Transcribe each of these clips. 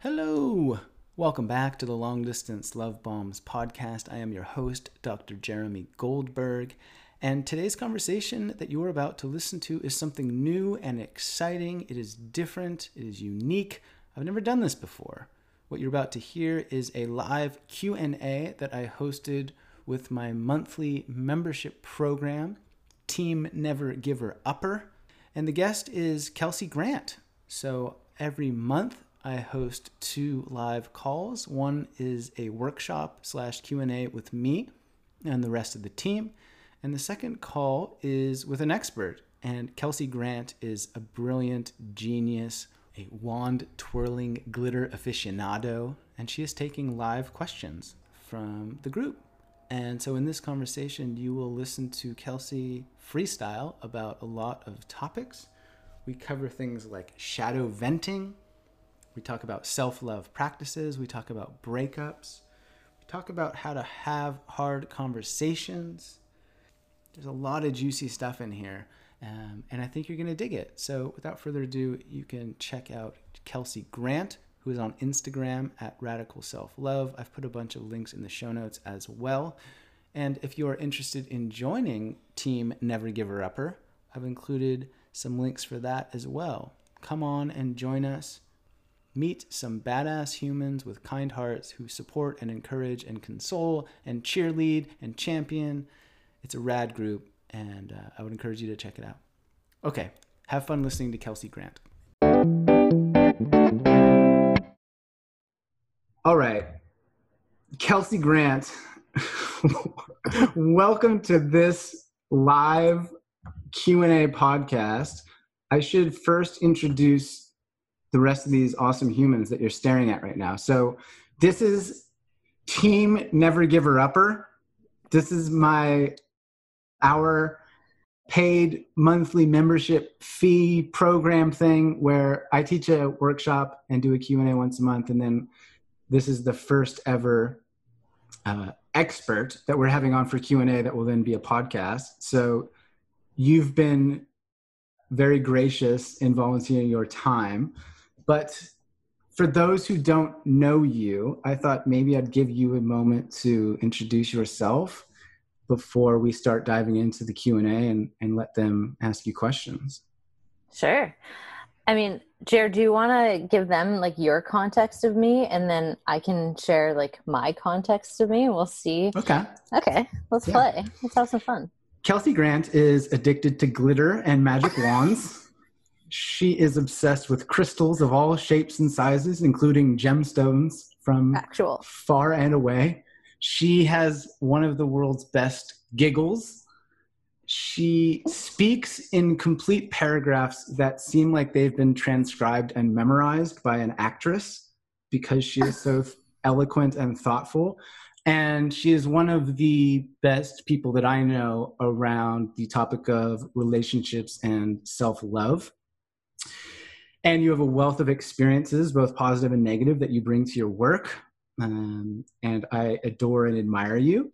Hello! Welcome back to the Long Distance Love Bombs podcast. I am your host, Dr. Jeremy Goldberg, and today's conversation that you are about to listen to is something new and exciting. It is different, it is unique. I've never done this before. What you're about to hear is a live Q&A that I hosted with my monthly membership program, Team Never Giver Upper, and the guest is Kelsey Grant. So every month, I host 2 live calls. One is a workshop / Q&A with me and the rest of the team. And the second call is with an expert. And Kelsey Grant is a brilliant genius, a wand twirling glitter aficionado, and she is taking live questions from the group. And so in this conversation, you will listen to Kelsey freestyle about a lot of topics. We cover things like shadow venting. We talk about self-love practices. We talk about breakups. We talk about how to have hard conversations. There's a lot of juicy stuff in here, and I think you're going to dig it. So without further ado, you can check out Kelsey Grant, who is on Instagram at Radical Self-Love. I've put a bunch of links in the show notes as well. And if you are interested in joining Team Never Giver Upper, I've included some links for that as well. Come on and join us. Meet some badass humans with kind hearts who support and encourage and console and cheerlead and champion. It's a rad group, and I would encourage you to check it out. Okay, have fun listening to Kelsey Grant. All right, Kelsey Grant, welcome to this live Q&A podcast. I should first introduce the rest of these awesome humans that you're staring at right now. So this is Team Never Giver Upper. This is our paid monthly membership fee program thing where I teach a workshop and do a Q&A once a month. And then this is the first ever expert that we're having on for Q&A that will then be a podcast. So you've been very gracious in volunteering your time. But for those who don't know you, I thought maybe I'd give you a moment to introduce yourself before we start diving into the Q&A and let them ask you questions. Sure. I mean, Jared, do you want to give them like your context of me, and then I can share like my context of me, and we'll see. Okay, let's play. Let's have some fun. Kelsey Grant is addicted to glitter and magic wands. She is obsessed with crystals of all shapes and sizes, including gemstones from far and away. She has one of the world's best giggles. She speaks in complete paragraphs that seem like they've been transcribed and memorized by an actress because she is so eloquent and thoughtful. And she is one of the best people that I know around the topic of relationships and self-love. And you have a wealth of experiences, both positive and negative, that you bring to your work. And I adore and admire you.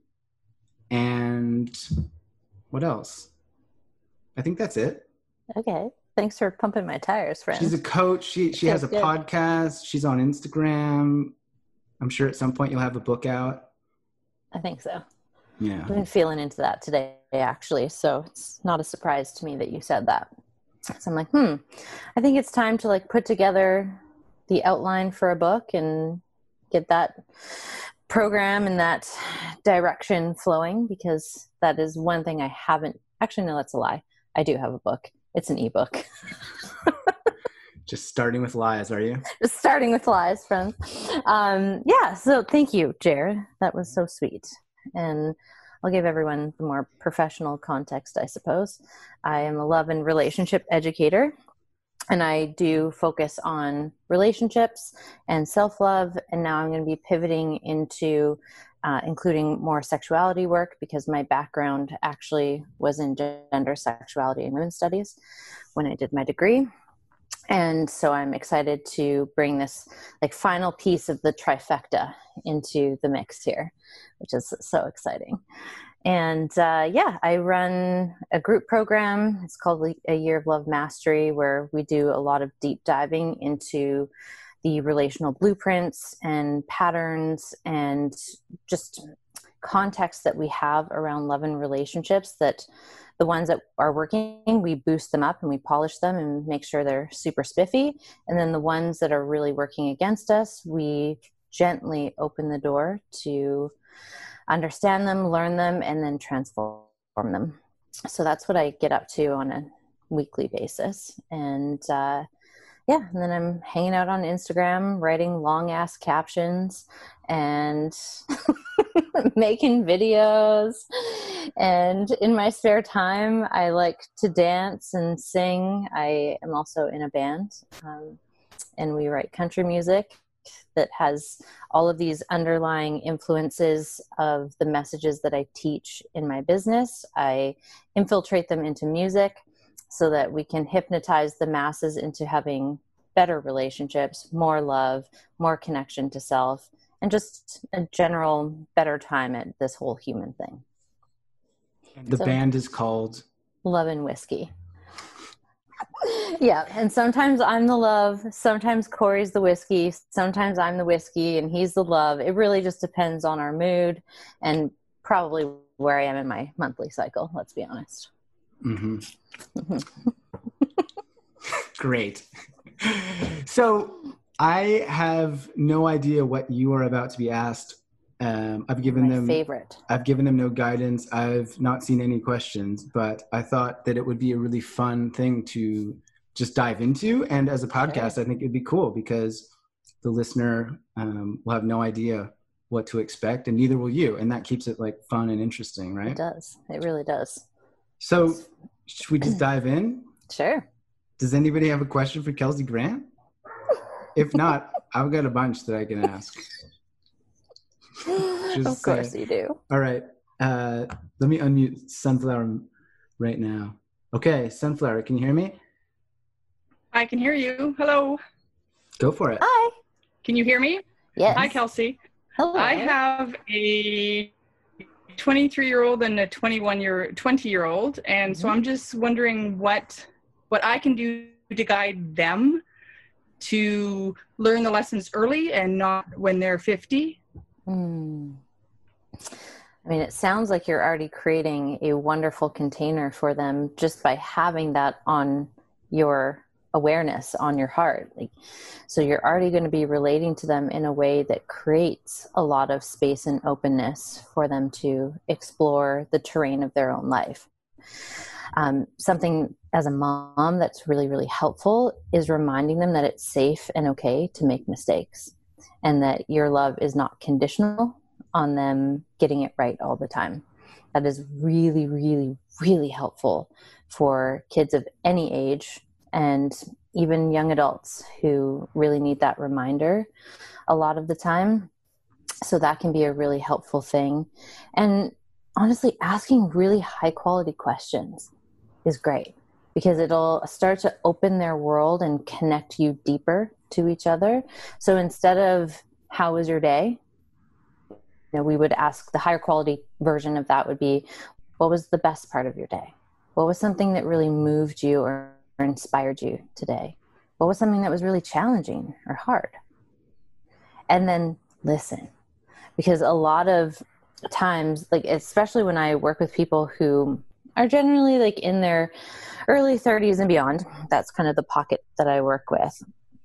And what else? I think that's it. Okay. Thanks for pumping my tires, friend. She's a coach. She has a podcast. She's on Instagram. I'm sure at some point you'll have a book out. I think so. Yeah. I've been feeling into that today, actually. So it's not a surprise to me that you said that. So I'm like, I think it's time to like put together the outline for a book and get that program and that direction flowing, because that is one thing I haven't, actually, no, that's a lie. I do have a book. It's an ebook. Just starting with lies, are you? Just starting with lies, friends. So thank you, Jared. That was so sweet. And I'll give everyone the more professional context, I suppose. I am a love and relationship educator, and I do focus on relationships and self-love. And now I'm going to be pivoting into including more sexuality work, because my background actually was in gender, sexuality, and women's studies when I did my degree. And so I'm excited to bring this like final piece of the trifecta into the mix here, which is so exciting. And I run a group program. It's called A Year of Love Mastery, where we do a lot of deep diving into the relational blueprints and patterns and just context that we have around love and relationships, that the ones that are working, we boost them up and we polish them and make sure they're super spiffy. And then the ones that are really working against us, we gently open the door to understand them, learn them, and then transform them. So that's what I get up to on a weekly basis. And and then I'm hanging out on Instagram, writing long ass captions and making videos. And in my spare time, I like to dance and sing. I am also in a band, and we write country music that has all of these underlying influences of the messages that I teach in my business. I infiltrate them into music so that we can hypnotize the masses into having better relationships, more love, more connection to self, and just a general better time at this whole human thing. The band is called Love and Whiskey. Yeah, and sometimes I'm the love, sometimes Corey's the whiskey, sometimes I'm the whiskey and he's the love. It really just depends on our mood and probably where I am in my monthly cycle, let's be honest. Mm-hmm. Great. So I have no idea what you are about to be asked. I've given them no guidance. I've not seen any questions, but I thought that it would be a really fun thing to just dive into. And as a podcast, I think it'd be cool because the listener will have no idea what to expect, and neither will you. And that keeps it like fun and interesting, right? It does. It really does. So should we just dive in? Sure. Does anybody have a question for Kelsey Grant? If not, I've got a bunch that I can ask. Of course you do. All right. Let me unmute Sunflower right now. Okay, Sunflower, can you hear me? I can hear you. Hello. Go for it. Hi. Can you hear me? Yes. Hi, Kelsey. Hello. I have a 23-year-old and a 20-year-old, and so I'm just wondering what I can do to guide them to learn the lessons early and not when they're 50. I mean, it sounds like you're already creating a wonderful container for them just by having that on your awareness, on your heart. So you're already going to be relating to them in a way that creates a lot of space and openness for them to explore the terrain of their own life. Something as a mom that's really, really helpful is reminding them that it's safe and okay to make mistakes, and that your love is not conditional on them getting it right all the time. That is really, really, really helpful for kids of any age and even young adults who really need that reminder a lot of the time. So that can be a really helpful thing. And honestly, asking really high quality questions is great because it'll start to open their world and connect you deeper to each other. So instead of how was your day, we would ask the higher quality version of that would be, what was the best part of your day? What was something that really moved you or inspired you today? What was something that was really challenging or hard? And then listen, because a lot of times, like especially when I work with people who are generally like in their early 30s and beyond, that's kind of the pocket that I work with.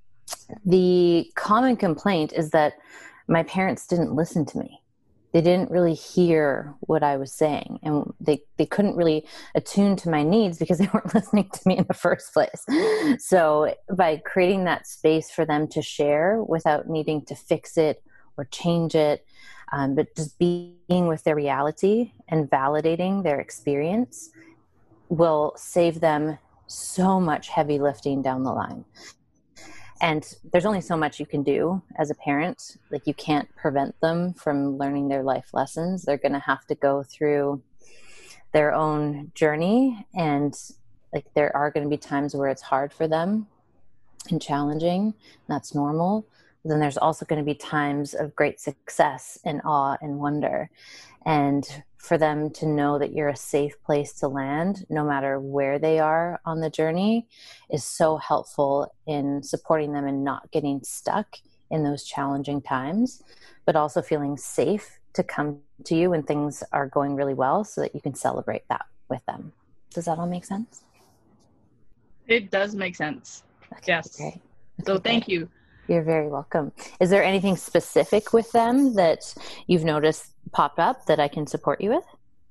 The common complaint is that my parents didn't listen to me. They didn't really hear what I was saying, and they couldn't really attune to my needs because they weren't listening to me in the first place. So by creating that space for them to share without needing to fix it or change it, but just being with their reality and validating their experience will save them so much heavy lifting down the line. And there's only so much you can do as a parent. Like you can't prevent them from learning their life lessons. They're going to have to go through their own journey. And like there are going to be times where it's hard for them and challenging. That's normal. But then there's also going to be times of great success and awe and wonder. And for them to know that you're a safe place to land, no matter where they are on the journey, is so helpful in supporting them and not getting stuck in those challenging times, but also feeling safe to come to you when things are going really well so that you can celebrate that with them. Does that all make sense? It does make sense. Okay, Yes. great. So Okay, thank great. you. You're very welcome. Is there anything specific with them that you've noticed pop up that I can support you with?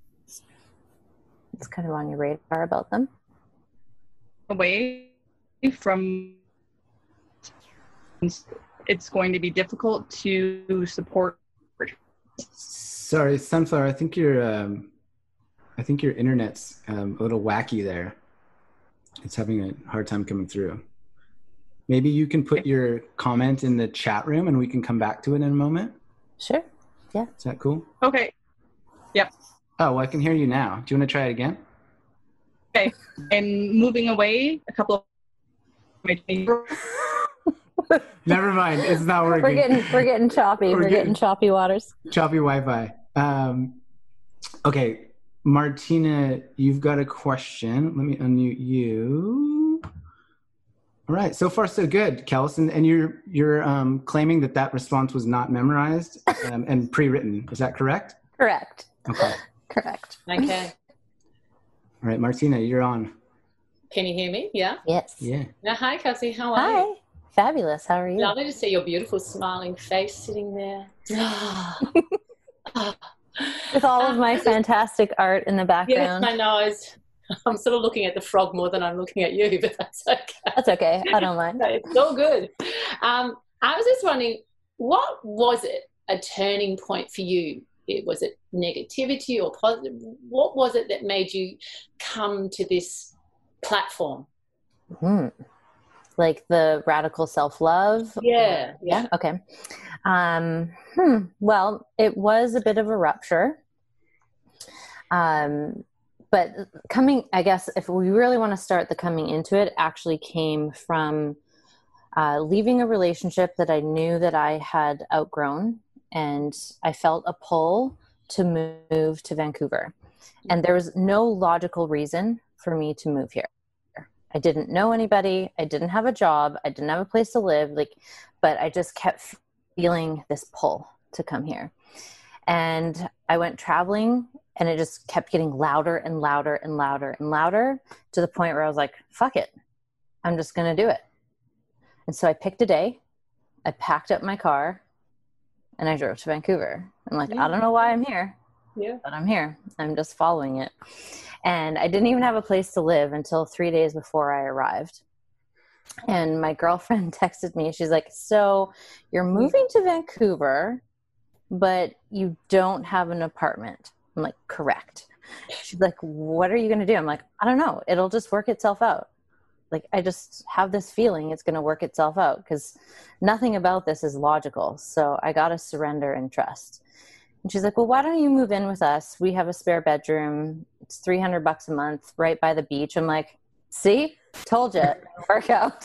It's kind of on your radar about them. Away from, it's going to be difficult to support. Sorry, Sunflower. I think your internet's a little wacky there. It's having a hard time coming through. Maybe you can put your comment in the chat room and we can come back to it in a moment. Sure. Yeah. Is that cool? Okay. Yep. Oh, well, I can hear you now. Do you want to try it again? Okay. And moving away a couple of Never mind. It's not working. We're getting choppy. We're getting choppy waters. Choppy Wi-Fi. Okay. Martina, you've got a question. Let me unmute you. All right. So far, so good, Kels. And you're claiming that response was not memorized and pre-written. Is that correct? Correct. Okay. Correct. Okay. All right, Martina, you're on. Can you hear me? Yeah? Yes. Yeah. Now, hi, Kelsey. How are you? Hi. Fabulous. How are you? Lovely to see your beautiful smiling face sitting there. With all of my fantastic art in the background. Yes, I know. I'm sort of looking at the frog more than I'm looking at you, but that's okay. That's okay. I don't mind. It's all good. I was just wondering, what was it a turning point for you? Was it negativity or positive? What was it that made you come to this platform? Like the radical self-love? Yeah. Okay. Well, it was a bit of a rupture. But I guess if we really want to start the coming into it, actually came from leaving a relationship that I knew that I had outgrown, and I felt a pull to move to Vancouver. And there was no logical reason for me to move here. I didn't know anybody. I didn't have a job. I didn't have a place to live. But I just kept feeling this pull to come here. And I went traveling, and it just kept getting louder and louder and louder and louder, to the point where I was like, fuck it. I'm just going to do it. And so I picked a day, I packed up my car, and I drove to Vancouver. I'm like, I don't know why I'm here, but I'm here. I'm just following it. And I didn't even have a place to live until 3 days before I arrived. And my girlfriend texted me. She's like, so you're moving to Vancouver, but you don't have an apartment. I'm like, correct. She's like, what are you going to do? I'm like, I don't know. It'll just work itself out. Like, I just have this feeling it's going to work itself out, because nothing about this is logical. So I got to surrender and trust. And she's like, well, why don't you move in with us? We have a spare bedroom. It's $300 a month right by the beach. I'm like, see, told you, it'll work out.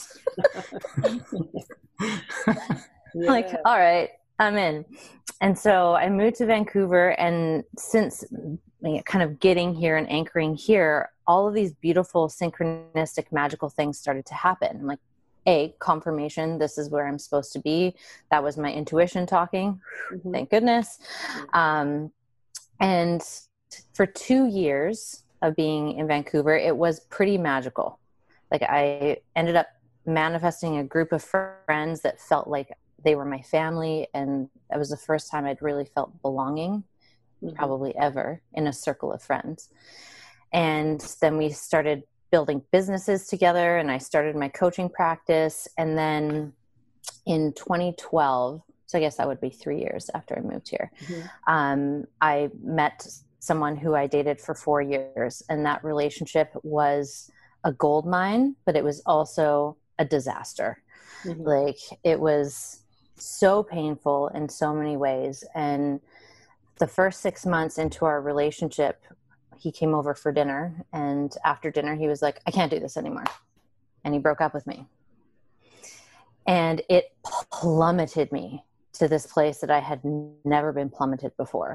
Like, all right, I'm in. And so I moved to Vancouver, and since kind of getting here and anchoring here, all of these beautiful synchronistic magical things started to happen. I'm like, confirmation, this is where I'm supposed to be. That was my intuition talking. Thank goodness. And for 2 years of being in Vancouver, it was pretty magical. Like, I ended up manifesting a group of friends that felt like they were my family, and that was the first time I'd really felt belonging, probably ever, in a circle of friends. And then we started building businesses together, and I started my coaching practice. And then in 2012, so I guess that would be 3 years after I moved here, I met someone who I dated for 4 years, and that relationship was a gold mine, but it was also a disaster. Like, it was so painful in so many ways. And the first 6 months into our relationship, he came over for dinner, and after dinner he was like, I can't do this anymore. And he broke up with me. And it plummeted me to this place that I had never been plummeted before.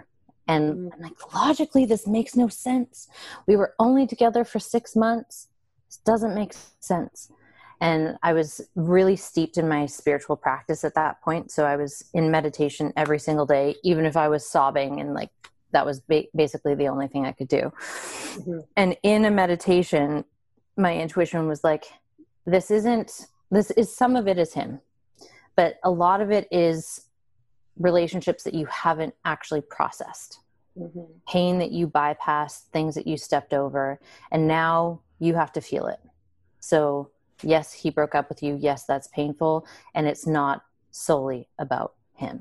And I'm like, logically, this makes no sense. We were only together for 6 months. This doesn't make sense. And I was really steeped in my spiritual practice at that point. So I was in meditation every single day, even if I was sobbing, and like that was basically the only thing I could do. Mm-hmm. And in a meditation, my intuition was like, this is some of it is him, but a lot of it is relationships that you haven't actually processed, pain that you bypassed, things that you stepped over, and now you have to feel it. So yes, he broke up with you. Yes, that's painful. And it's not solely about him.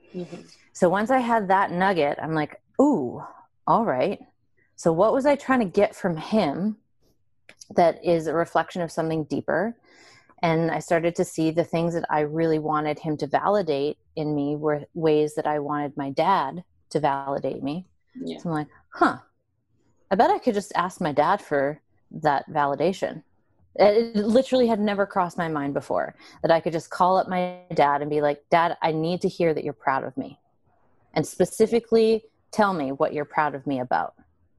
So once I had that nugget, I'm like, ooh, all right. So what was I trying to get from him that is a reflection of something deeper? And I started to see the things that I really wanted him to validate in me were ways that I wanted my dad to validate me. Yeah. So I'm like, I bet I could just ask my dad for that validation. It literally had never crossed my mind before that I could just call up my dad and be like, Dad, I need to hear that you're proud of me. And specifically tell me what you're proud of me about.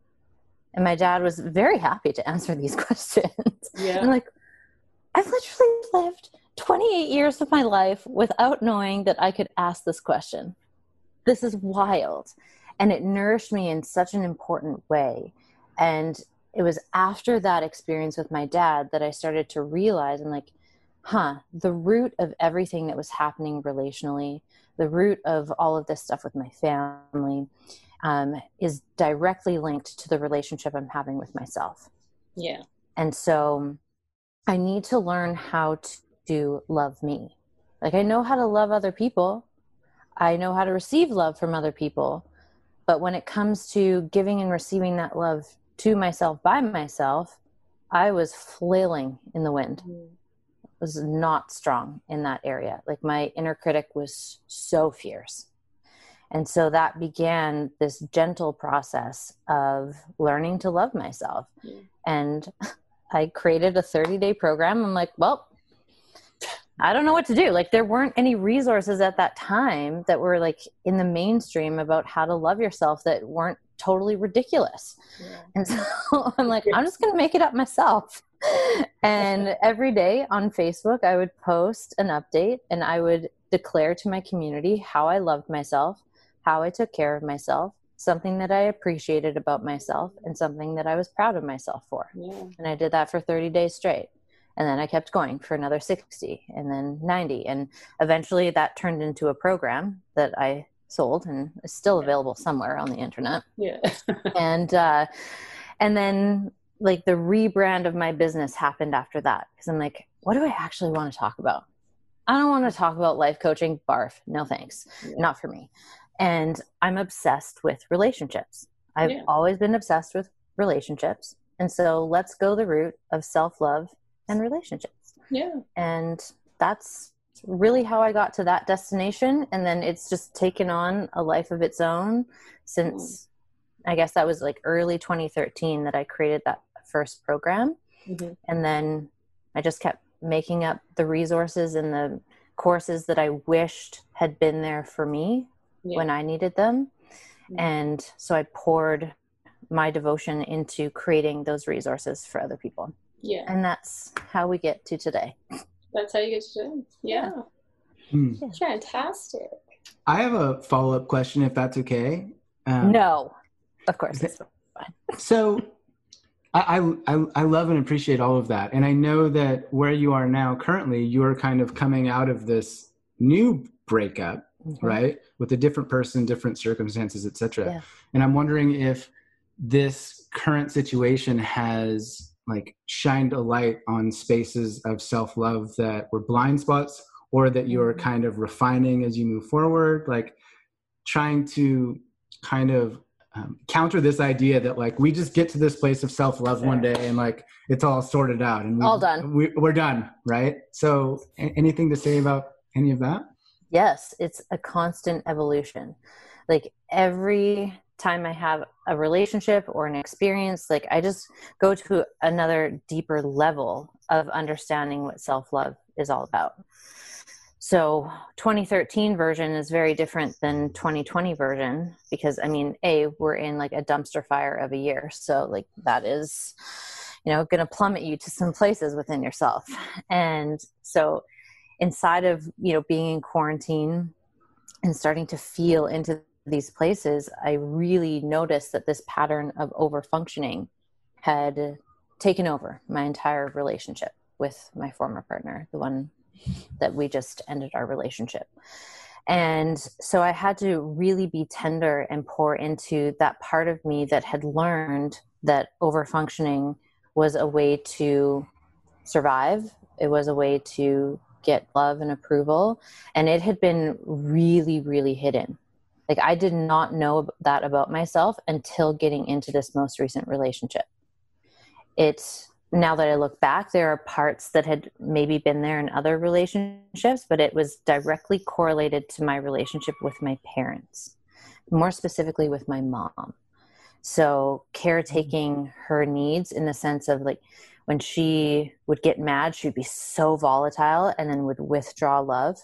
And my dad was very happy to answer these questions. Yeah. I'm like, I've literally lived 28 years of my life without knowing that I could ask this question. This is wild. And it nourished me in such an important way. And it was after that experience with my dad that I started to realize, I'm like, the root of everything that was happening relationally, the root of all of this stuff with my family, is directly linked to the relationship I'm having with myself. Yeah. And so I need to learn how to love me. Like, I know how to love other people. I know how to receive love from other people. But when it comes to giving and receiving that love to myself by myself, I was flailing in the wind. I was not strong in that area. Like, my inner critic was so fierce. And so that began this gentle process of learning to love myself. And I created a 30-day program. I'm like, well, I don't know what to do. Like, there weren't any resources at that time that were like in the mainstream about how to love yourself that weren't totally ridiculous. Yeah. And so I'm like, I'm just going to make it up myself. And every day on Facebook, I would post an update and I would declare to my community how I loved myself, how I took care of myself, something that I appreciated about myself, and something that I was proud of myself for. Yeah. And I did that for 30 days straight. And then I kept going for another 60 and then 90. And eventually that turned into a program that I sold and is still available somewhere on the internet. Yeah. And then like the rebrand of my business happened after that. Cause I'm like, what do I actually want to talk about? I don't want to talk about life coaching. Barf. No, thanks. Yeah. Not for me. And I'm obsessed with relationships. I've always been obsessed with relationships. And so let's go the route of self-love and relationships. Yeah. And that's really how I got to that destination. And then it's just taken on a life of its own since, I guess that was like early 2013 that I created that first program. Mm-hmm. And then I just kept making up the resources and the courses that I wished had been there for me when I needed them. Mm-hmm. And so I poured my devotion into creating those resources for other people. Yeah. And that's how we get to today. That's how you get to today. Yeah. Fantastic. I have a follow-up question, if that's okay. No, of course. It's fine. So I love and appreciate all of that. And I know that where you are now currently, you're kind of coming out of this new breakup, right? With a different person, different circumstances, et cetera. Yeah. And I'm wondering if this current situation has like shined a light on spaces of self-love that were blind spots, or that you're kind of refining as you move forward, like trying to kind of counter this idea that like we just get to this place of self-love one day and like it's all sorted out and all done. We're done, right? So anything to say about any of that? Yes, it's a constant evolution. Like every time I have a relationship or an experience, like I just go to another deeper level of understanding what self-love is all about. So 2013 version is very different than 2020 version because, I mean, we're in like a dumpster fire of a year. So like that is, going to plummet you to some places within yourself. And so inside of, being in quarantine and starting to feel into these places, I really noticed that this pattern of overfunctioning had taken over my entire relationship with my former partner, the one that we just ended our relationship. And so I had to really be tender and pour into that part of me that had learned that overfunctioning was a way to survive. It was a way to get love and approval. And it had been really, really hidden. Like I did not know that about myself until getting into this most recent relationship. Now that I look back, there are parts that had maybe been there in other relationships, but it was directly correlated to my relationship with my parents, more specifically with my mom. So caretaking her needs in the sense of like when she would get mad, she'd be so volatile and then would withdraw love.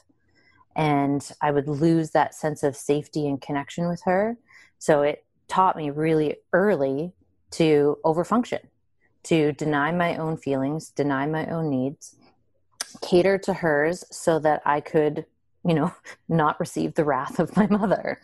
And I would lose that sense of safety and connection with her. So it taught me really early to overfunction, to deny my own feelings, deny my own needs, cater to hers so that I could, not receive the wrath of my mother.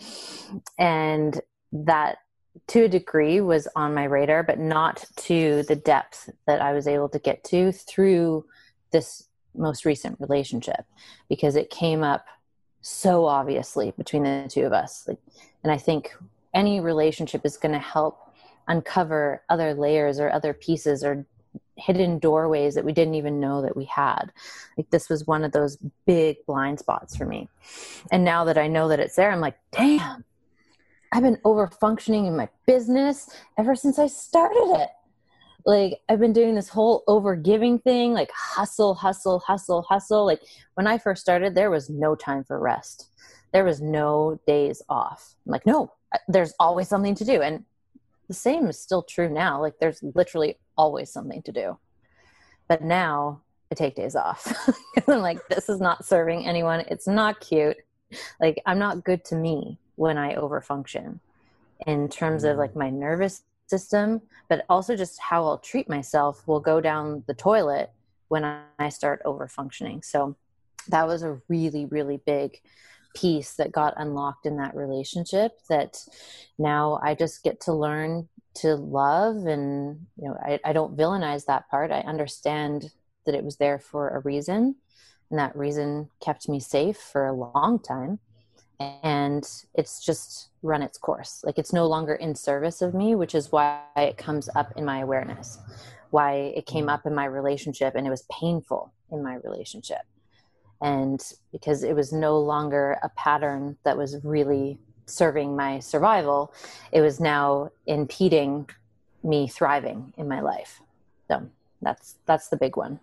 And that to a degree was on my radar, but not to the depth that I was able to get to through this most recent relationship, because it came up so obviously between the two of us. And I think any relationship is going to help uncover other layers or other pieces or hidden doorways that we didn't even know that we had. Like this was one of those big blind spots for me. And now that I know that it's there, I'm like, damn, I've been over functioning in my business ever since I started it. Like I've been doing this whole over giving thing, like hustle, hustle, hustle, hustle. Like when I first started, there was no time for rest. There was no days off. I'm like, no, there's always something to do. And the same is still true now. Like there's literally always something to do. But now I take days off. I'm like, this is not serving anyone. It's not cute. Like I'm not good to me when I overfunction in terms of like my nervous system, but also just how I'll treat myself will go down the toilet when I start overfunctioning. So that was a really, really big piece that got unlocked in that relationship that now I just get to learn to love. And, I don't villainize that part. I understand that it was there for a reason, and that reason kept me safe for a long time. And it's just run its course. Like it's no longer in service of me, which is why it comes up in my awareness, why it came up in my relationship, and it was painful in my relationship. And because it was no longer a pattern that was really serving my survival, it was now impeding me thriving in my life. So that's the big one.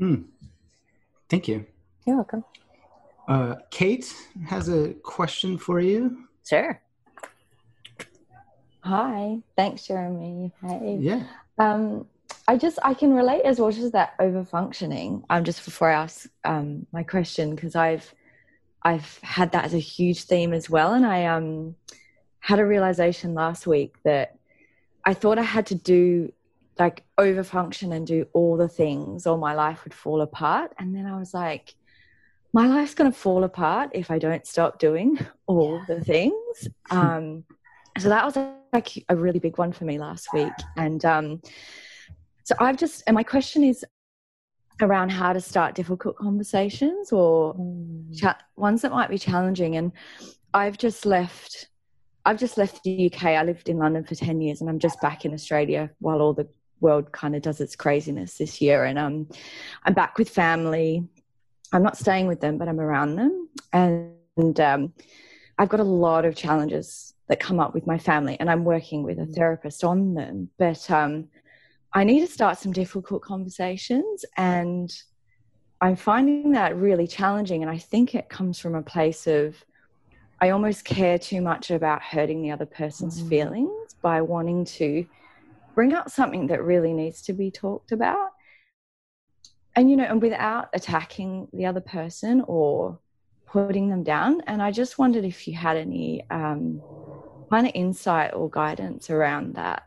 Thank you. You're welcome. Kate has a question for you. Sure. Hi. Thanks, Jeremy. Hey. Yeah. I can relate as well to that over functioning. Just before I ask my question, because I've had that as a huge theme as well. And I had a realization last week that I thought I had to do like over function and do all the things or my life would fall apart. And then I was like, my life's going to fall apart if I don't stop doing all the things. So that was like a really big one for me last week. And so and my question is around how to start difficult conversations or ones that might be challenging. And I've just left the UK. I lived in London for 10 years and I'm just back in Australia while all the world kind of does its craziness this year. And I'm back with family. I'm not staying with them, but I'm around them. And I've got a lot of challenges that come up with my family, and I'm working with a therapist on them. But I need to start some difficult conversations, and I'm finding that really challenging. And I think it comes from a place of I almost care too much about hurting the other person's feelings by wanting to bring up something that really needs to be talked about. And, and without attacking the other person or putting them down. And I just wondered if you had any kind of insight or guidance around that.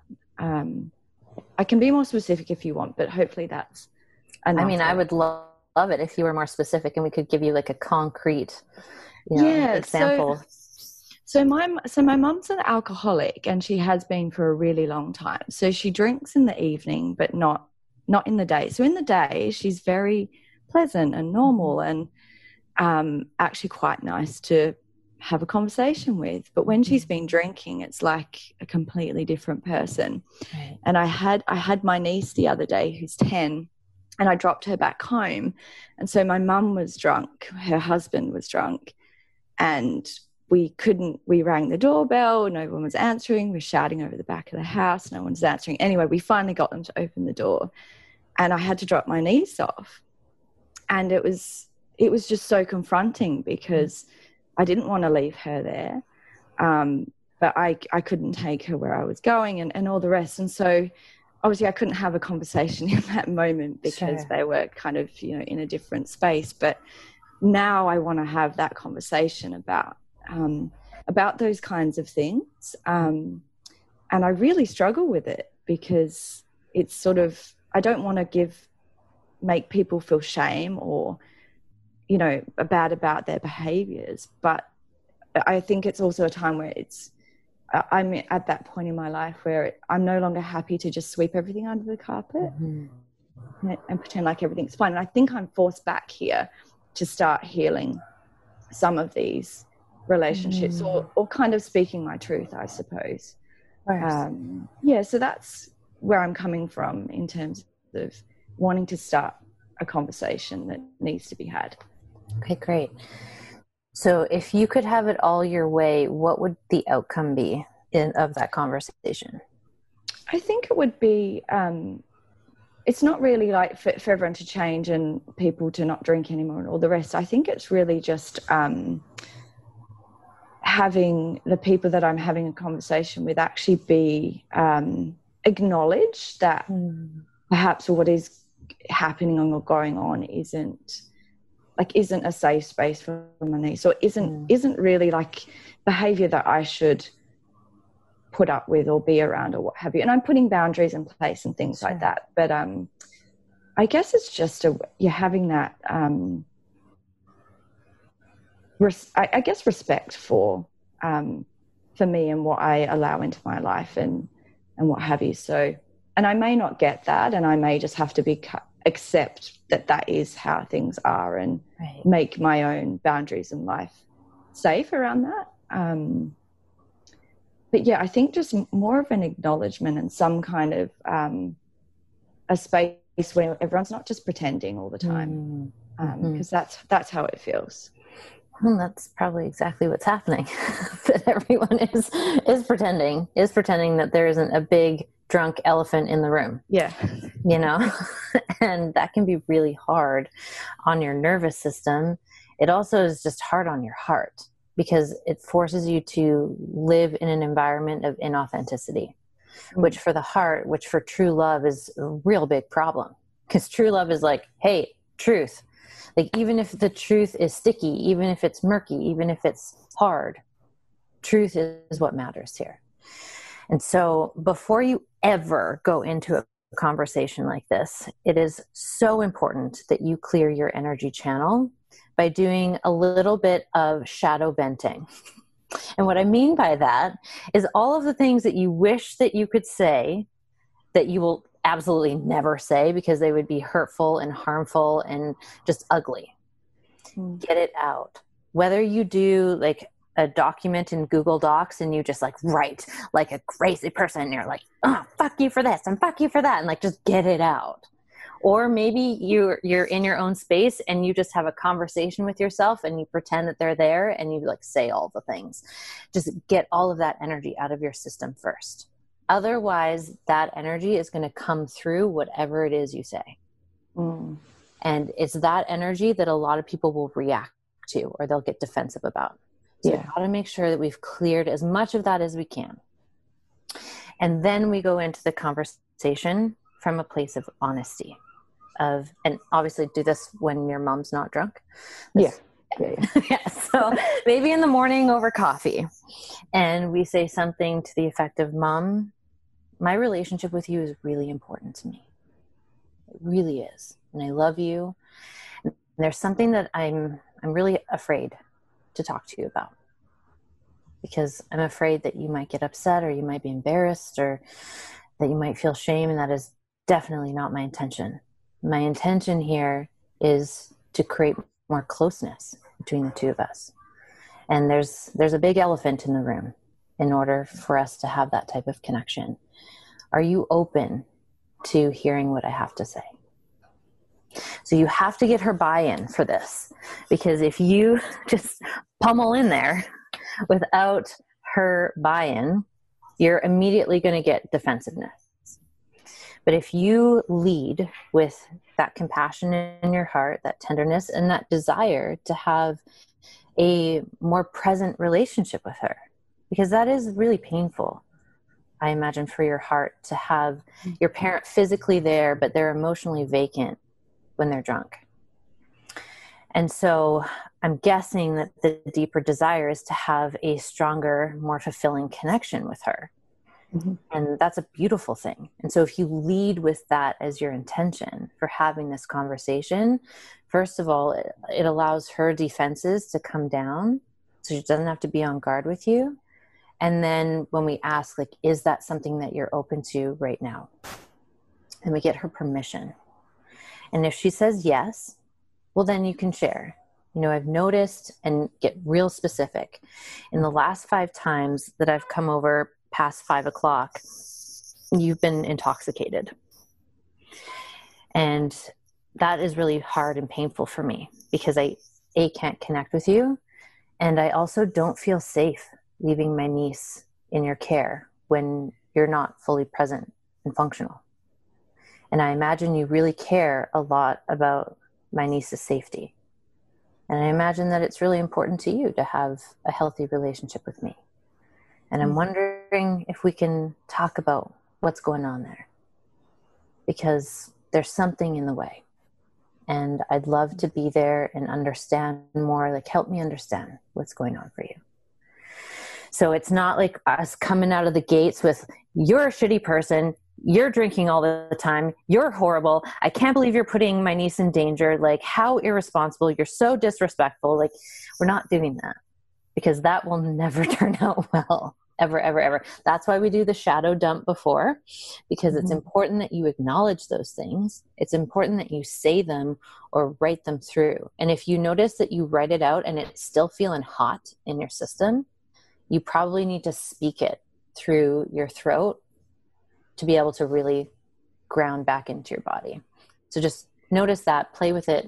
I can be more specific if you want, but hopefully that's enough. I mean, I would love it if you were more specific and we could give you like a concrete, example. So my mum's an alcoholic, and she has been for a really long time. So she drinks in the evening, but not in the day. So in the day, she's very pleasant and normal, and actually quite nice to have a conversation with. But when she's been drinking, it's like a completely different person. Right. And I had my niece the other day, who's 10, and I dropped her back home. And so my mum was drunk, her husband was drunk, and we rang the doorbell, no one was answering, we're shouting over the back of the house, no one's answering. Anyway, we finally got them to open the door, and I had to drop my niece off. And it was just so confronting, because I didn't want to leave her there, but I couldn't take her where I was going and all the rest. And so obviously I couldn't have a conversation in that moment, because Sure. they were kind of, in a different space. But now I want to have that conversation about those kinds of things. And I really struggle with it, because it's sort of, I don't want to make people feel shame or, bad about their behaviors. But I think it's also a time where I'm at that point in my life where I'm no longer happy to just sweep everything under the carpet and pretend like everything's fine. And I think I'm forced back here to start healing some of these relationships, or kind of speaking my truth, I suppose. So that's where I'm coming from in terms of wanting to start a conversation that needs to be had. Okay, great. So if you could have it all your way, what would the outcome be of that conversation? I think it would be, it's not really like for everyone to change and people to not drink anymore and all the rest. I think it's really just having the people that I'm having a conversation with actually be acknowledge that perhaps what is happening or going on isn't a safe space for my niece, or isn't really like behavior that I should put up with or be around or what have you. And I'm putting boundaries in place and things like that. But I guess it's just you're having that I guess respect for me and what I allow into my life and what have you. So, and I may not get that, and I may just have to accept that is how things are, and make my own boundaries in life safe around that. But yeah, I think just more of an acknowledgement and some kind of a space where everyone's not just pretending all the time, because that's how it feels. Well, that's probably exactly what's happening. That everyone is pretending that there isn't a big drunk elephant in the room. Yeah. And that can be really hard on your nervous system. It also is just hard on your heart, because it forces you to live in an environment of inauthenticity, which for the heart, which for true love is a real big problem, because true love is like, hey, truth. Like, even if the truth is sticky, even if it's murky, even if it's hard, truth is what matters here. And so before you ever go into a conversation like this, it is so important that you clear your energy channel by doing a little bit of shadow venting. And what I mean by that is all of the things that you wish that you could say that you will absolutely never say because they would be hurtful and harmful and just ugly. Get it out. Whether you do like a document in Google Docs and you just like write like a crazy person, you're like, oh, fuck you for this and fuck you for that, and like just get it out. Or maybe you're in your own space and you just have a conversation with yourself and you pretend that they're there and you like say all the things. Just get all of that energy out of your system first. Otherwise, that energy is going to come through whatever it is you say. And it's that energy that a lot of people will react to, or they'll get defensive about. So we've got to make sure that we've cleared as much of that as we can. And then we go into the conversation from a place of honesty. And obviously do this when your mom's not drunk. Yeah, so maybe in the morning over coffee, and we say something to the effect of, Mom, my relationship with you is really important to me. It really is. And I love you. And there's something that I'm really afraid to talk to you about, because I'm afraid that you might get upset, or you might be embarrassed, or that you might feel shame. And that is definitely not my intention. My intention here is to create more closeness between the two of us. And there's a big elephant in the room in order for us to have that type of connection. Are you open to hearing what I have to say? So you have to get her buy-in for this, because if you just pummel in there without her buy-in, you're immediately going to get defensiveness. But if you lead with that compassion in your heart, that tenderness, and that desire to have a more present relationship with her, because that is really painful, I imagine, for your heart to have your parent physically there, but they're emotionally vacant when they're drunk. And so I'm guessing that the deeper desire is to have a stronger, more fulfilling connection with her. Mm-hmm. And that's a beautiful thing. And so if you lead with that as your intention for having this conversation, first of all, it allows her defenses to come down, so she doesn't have to be on guard with you. And then when we ask, like, is that something that you're open to right now? And we get her permission. And if she says yes, well, then you can share. You know, I've noticed, and get real specific. In the last 5 times that I've come over past 5 o'clock, you've been intoxicated. And that is really hard and painful for me, because I can't connect with you. And I also don't feel safe leaving my niece in your care when you're not fully present and functional. And I imagine you really care a lot about my niece's safety. And I imagine that it's really important to you to have a healthy relationship with me. And I'm wondering if we can talk about what's going on there, because there's something in the way. And I'd love to be there and understand more, like, help me understand what's going on for you. So it's not like us coming out of the gates with, you're a shitty person, you're drinking all the time, you're horrible, I can't believe you're putting my niece in danger, like, how irresponsible, you're so disrespectful. Like, we're not doing that, because that will never turn out well. Ever, ever, ever. That's why we do the shadow dump before, because it's important that you acknowledge those things. It's important that you say them or write them through. And if you notice that you write it out and it's still feeling hot in your system, you probably need to speak it through your throat to be able to really ground back into your body. So just notice that, play with it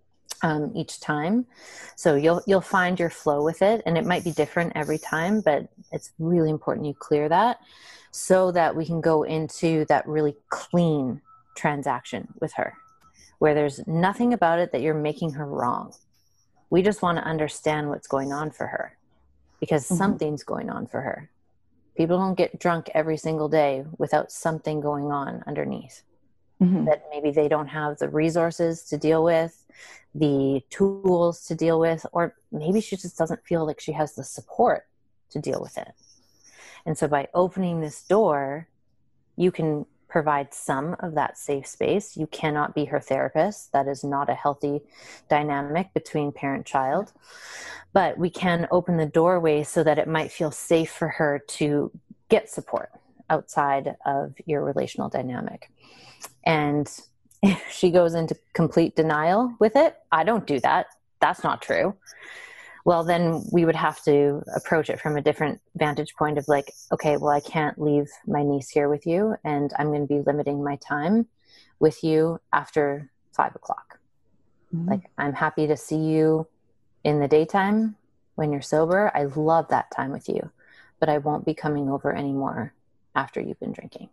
each time. So you'll find your flow with it, and it might be different every time, but it's really important you clear that so that we can go into that really clean transaction with her, where there's nothing about it that you're making her wrong. We just want to understand what's going on for her, because something's going on for her. People don't get drunk every single day without something going on underneath. That maybe they don't have the resources to deal with, the tools to deal with, or maybe she just doesn't feel like she has the support to deal with it. And so by opening this door, you can provide some of that safe space. You cannot be her therapist. That is not a healthy dynamic between parent-child. But we can open the doorway so that it might feel safe for her to get support outside of your relational dynamic. And if she goes into complete denial with it, I don't do that, that's not true, well, then we would have to approach it from a different vantage point of, like, okay, well, I can't leave my niece here with you, and I'm going to be limiting my time with you after 5 o'clock. Like, I'm happy to see you in the daytime when you're sober. I love that time with you, but I won't be coming over anymore after you've been drinking.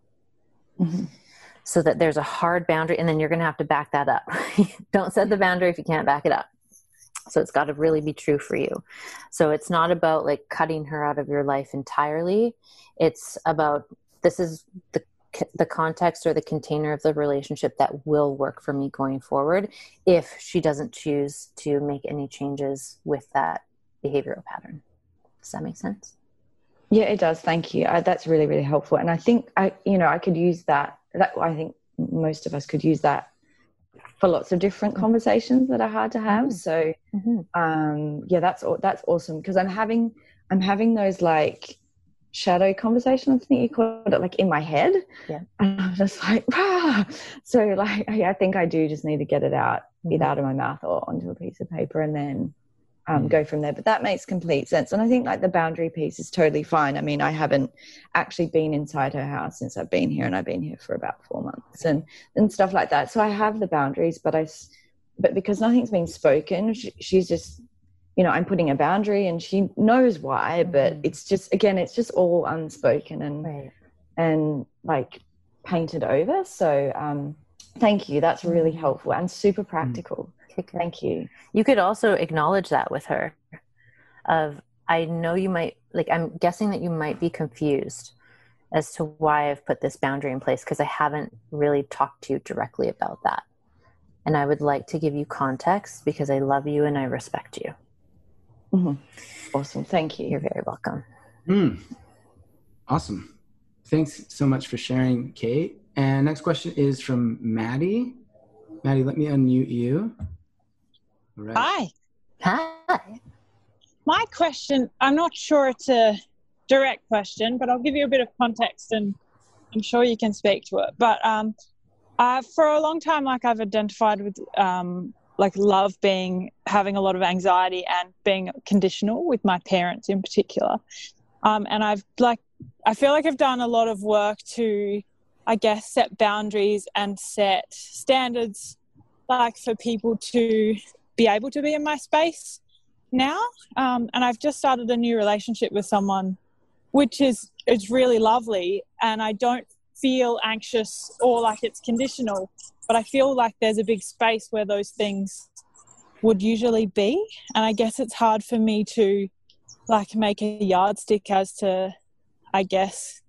So that there's a hard boundary, and then you're going to have to back that up. Don't set the boundary if you can't back it up. So it's got to really be true for you. So it's not about, like, cutting her out of your life entirely. It's about, this is the the context or the container of the relationship that will work for me going forward if she doesn't choose to make any changes with that behavioral pattern. Does that make sense? Yeah, it does. Thank you. That's really, really helpful. And I think I could use that. I think most of us could use that for lots of different conversations that are hard to have. So, yeah, that's awesome, because I'm having those like shadow conversations, I think you call it, like in my head. Yeah. And I'm just like, ah. So like, I think I do just need to get it out of my mouth or onto a piece of paper, and then go from there. But that makes complete sense. And I think like the boundary piece is totally fine. I mean, I haven't actually been inside her house since I've been here, and I've been here for about 4 months and stuff like that. So I have the boundaries, but because nothing's been spoken, she's just, I'm putting a boundary and she knows why, but it's just, again, it's just all unspoken and like painted over. So thank you. That's really helpful and super practical. Thank you. You could also acknowledge that with her I know you might, like, I'm guessing that you might be confused as to why I've put this boundary in place, because I haven't really talked to you directly about that. And I would like to give you context because I love you and I respect you. Awesome. Thank you. You're very welcome. Awesome. Thanks so much for sharing, Kate. And next question is from Maddie. Maddie, let me unmute you. All right. Hi. My question, I'm not sure it's a direct question, but I'll give you a bit of context and I'm sure you can speak to it. But for a long time, like, I've identified with like love having a lot of anxiety and being conditional with my parents in particular. And I feel like I've done a lot of work to, I guess, set boundaries and set standards, like, for people to be able to be in my space now. And I've just started a new relationship with someone, which is really lovely. And I don't feel anxious or like it's conditional, but I feel like there's a big space where those things would usually be. And I guess it's hard for me to like make a yardstick as to, I guess,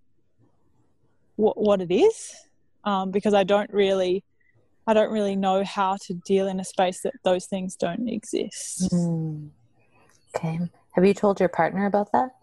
what it is, because I don't really know how to deal in a space that those things don't exist. Okay. Have you told your partner about that?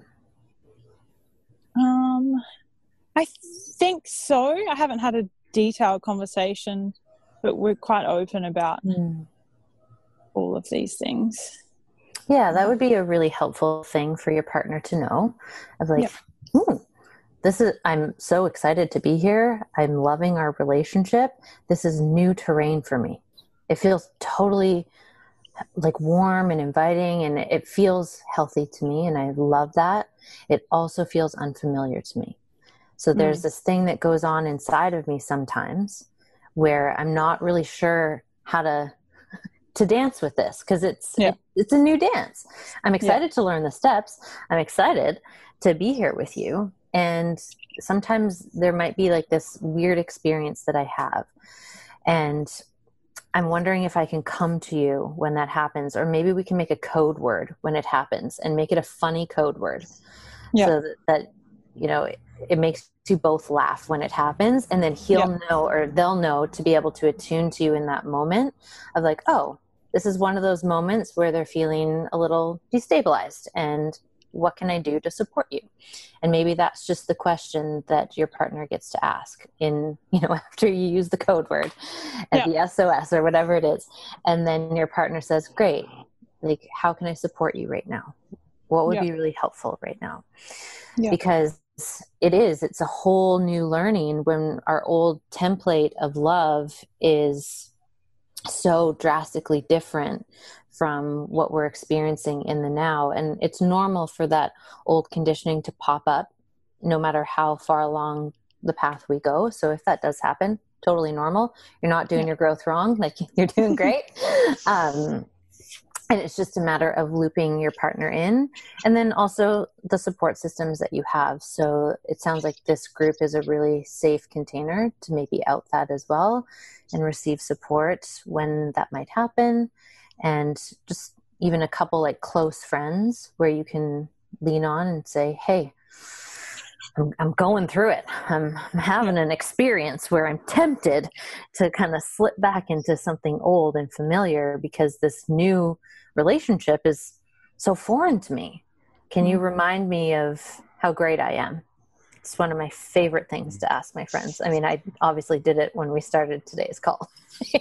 I think so. I haven't had a detailed conversation, but we're quite open about all of these things. Yeah, that would be a really helpful thing for your partner to know. Of like, I'm so excited to be here. I'm loving our relationship. This is new terrain for me. It feels totally like warm and inviting, and it feels healthy to me, and I love that. It also feels unfamiliar to me. So there's this thing that goes on inside of me sometimes where I'm not really sure how to dance with this, because it's a new dance. I'm excited to learn the steps. I'm excited to be here with you. And sometimes there might be like this weird experience that I have. And I'm wondering if I can come to you when that happens, or maybe we can make a code word when it happens and make it a funny code word. So that it makes you both laugh when it happens, and then he'll know, or they'll know, to be able to attune to you in that moment of like, oh, this is one of those moments where they're feeling a little destabilized, and what can I do to support you? And maybe that's just the question that your partner gets to ask after you use the code word and the SOS or whatever it is. And then your partner says, great, like, how can I support you right now? What would be really helpful right now? Because it's a whole new learning when our old template of love is so drastically different from what we're experiencing in the now. And it's normal for that old conditioning to pop up no matter how far along the path we go. So if that does happen, totally normal. You're not doing your growth wrong. Like, you're doing great. And it's just a matter of looping your partner in, and then also the support systems that you have. So it sounds like this group is a really safe container to maybe out that as well and receive support when that might happen. And just even a couple like close friends where you can lean on and say, hey, I'm going through it. I'm having an experience where I'm tempted to kind of slip back into something old and familiar because this new relationship is so foreign to me. Can you remind me of how great I am? It's one of my favorite things to ask my friends. I mean, I obviously did it when we started today's call.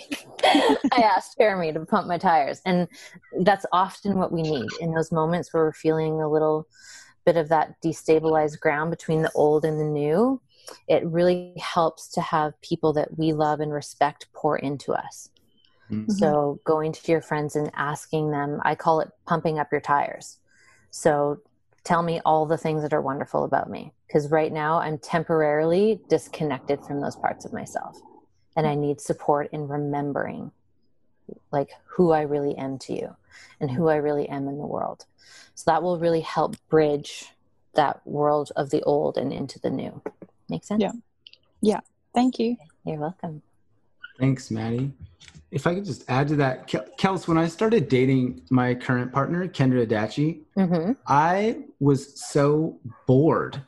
I asked Jeremy to pump my tires. And that's often what we need in those moments where we're feeling a little bit of that destabilized ground between the old and the new. It really helps to have people that we love and respect pour into us. Mm-hmm. So going to your friends and asking them, I call it pumping up your tires. So tell me all the things that are wonderful about me. Because right now I'm temporarily disconnected from those parts of myself. And I need support in remembering like who I really am to you and who I really am in the world. So that will really help bridge that world of the old and into the new. Make sense? Yeah. Yeah. Thank you. You're welcome. Thanks, Maddie. If I could just add to that, Kels, when I started dating my current partner, Kendra Adachi, mm-hmm. I was so bored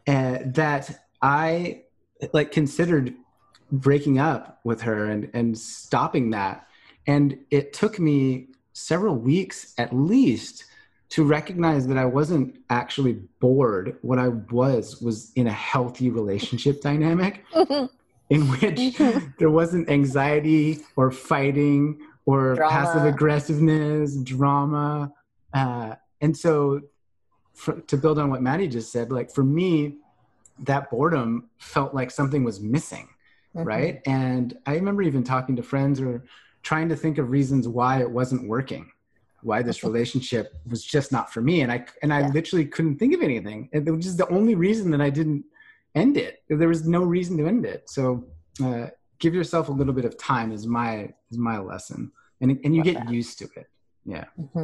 that I like considered breaking up with her and stopping that. And it took me several weeks at least to recognize that I wasn't actually bored. What I was in a healthy relationship dynamic in which there wasn't anxiety or fighting or passive aggressiveness, drama. And so to build on what Maddie just said, like for me, that boredom felt like something was missing, mm-hmm. right? And I remember even talking to friends or trying to think of reasons why it wasn't working, why this relationship was just not for me. And I literally couldn't think of anything. It was just the only reason that I didn't end it. There was no reason to end it. So give yourself a little bit of time is my lesson. And you get used to it. Yeah.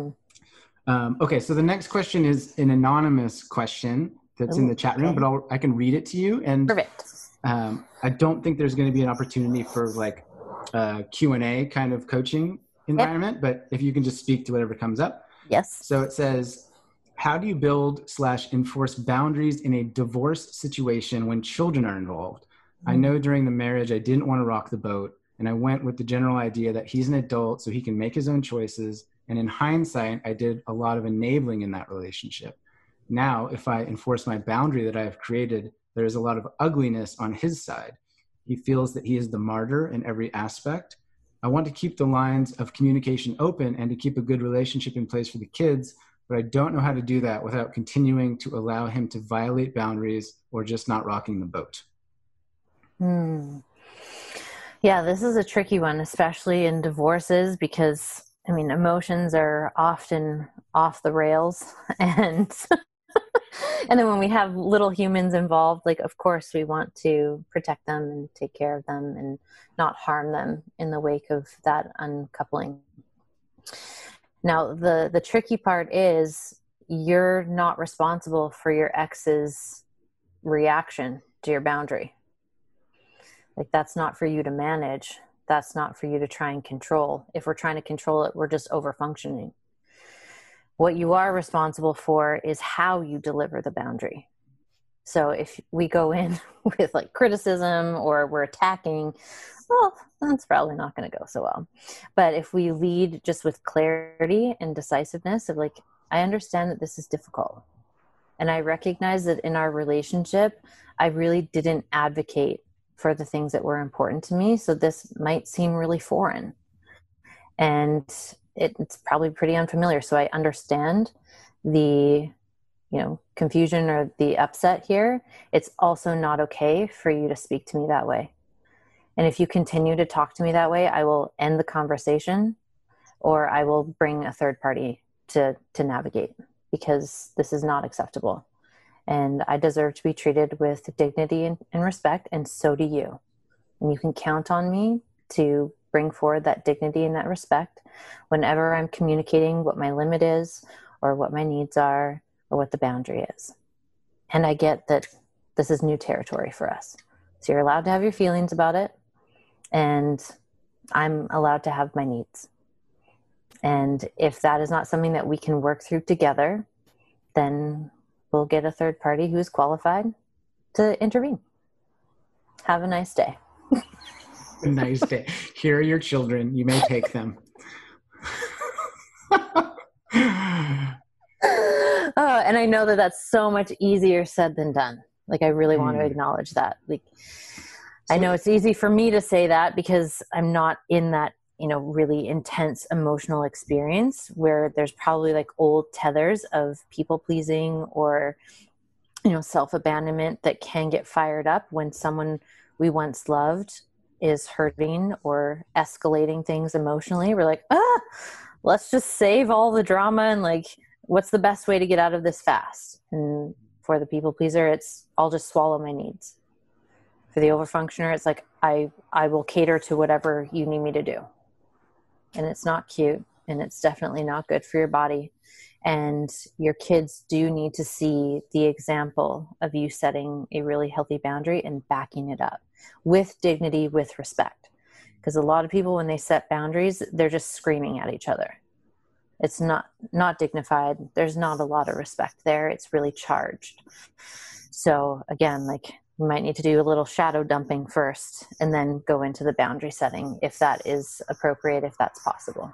Mm-hmm. Okay. So the next question is an anonymous question that's in the chat room, but I can read it to you. And perfect. I don't think there's going to be an opportunity for like Q&A kind of coaching environment, but if you can just speak to whatever comes up. Yes. So it says, how do you build/enforce boundaries in a divorce situation when children are involved? Mm-hmm. I know during the marriage, I didn't want to rock the boat, and I went with the general idea that he's an adult so he can make his own choices. And in hindsight, I did a lot of enabling in that relationship. Now, if I enforce my boundary that I have created, there is a lot of ugliness on his side. He feels that he is the martyr in every aspect. I want to keep the lines of communication open and to keep a good relationship in place for the kids, but I don't know how to do that without continuing to allow him to violate boundaries or just not rocking the boat. Yeah, this is a tricky one, especially in divorces, because I mean, emotions are often off the rails, and and then when we have little humans involved, like, of course, we want to protect them and take care of them and not harm them in the wake of that uncoupling. Now, the tricky part is you're not responsible for your ex's reaction to your boundary. Like, that's not for you to manage. That's not for you to try and control. If we're trying to control it, we're just over-functioning. What you are responsible for is how you deliver the boundary. So if we go in with like criticism or we're attacking, well, that's probably not going to go so well. But if we lead just with clarity and decisiveness of like, I understand that this is difficult. And I recognize that in our relationship, I really didn't advocate for the things that were important to me. So this might seem really foreign. And it's probably pretty unfamiliar. So I understand the, confusion or the upset here. It's also not okay for you to speak to me that way. And if you continue to talk to me that way, I will end the conversation or I will bring a third party to navigate, because this is not acceptable. And I deserve to be treated with dignity and respect, and so do you. And you can count on me to bring forward that dignity and that respect whenever I'm communicating what my limit is or what my needs are or what the boundary is. And I get that this is new territory for us. So you're allowed to have your feelings about it, and I'm allowed to have my needs. And if that is not something that we can work through together, then we'll get a third party who is qualified to intervene. Have a nice day. A nice day. Here are your children. You may take them. And I know that that's so much easier said than done. Like, I really want to acknowledge that. Like, I know it's easy for me to say that because I'm not in that, really intense emotional experience where there's probably like old tethers of people pleasing or, self-abandonment that can get fired up when someone we once loved is hurting or escalating things emotionally. We're like, let's just save all the drama and like, what's the best way to get out of this fast? And for the people pleaser, it's I'll just swallow my needs. For the overfunctioner, it's like I will cater to whatever you need me to do. And it's not cute, and it's definitely not good for your body. And your kids do need to see the example of you setting a really healthy boundary and backing it up with dignity, with respect. Because a lot of people, when they set boundaries, they're just screaming at each other. It's not dignified. There's not a lot of respect there. It's really charged. So again, like, you might need to do a little shadow dumping first and then go into the boundary setting if that is appropriate, if that's possible.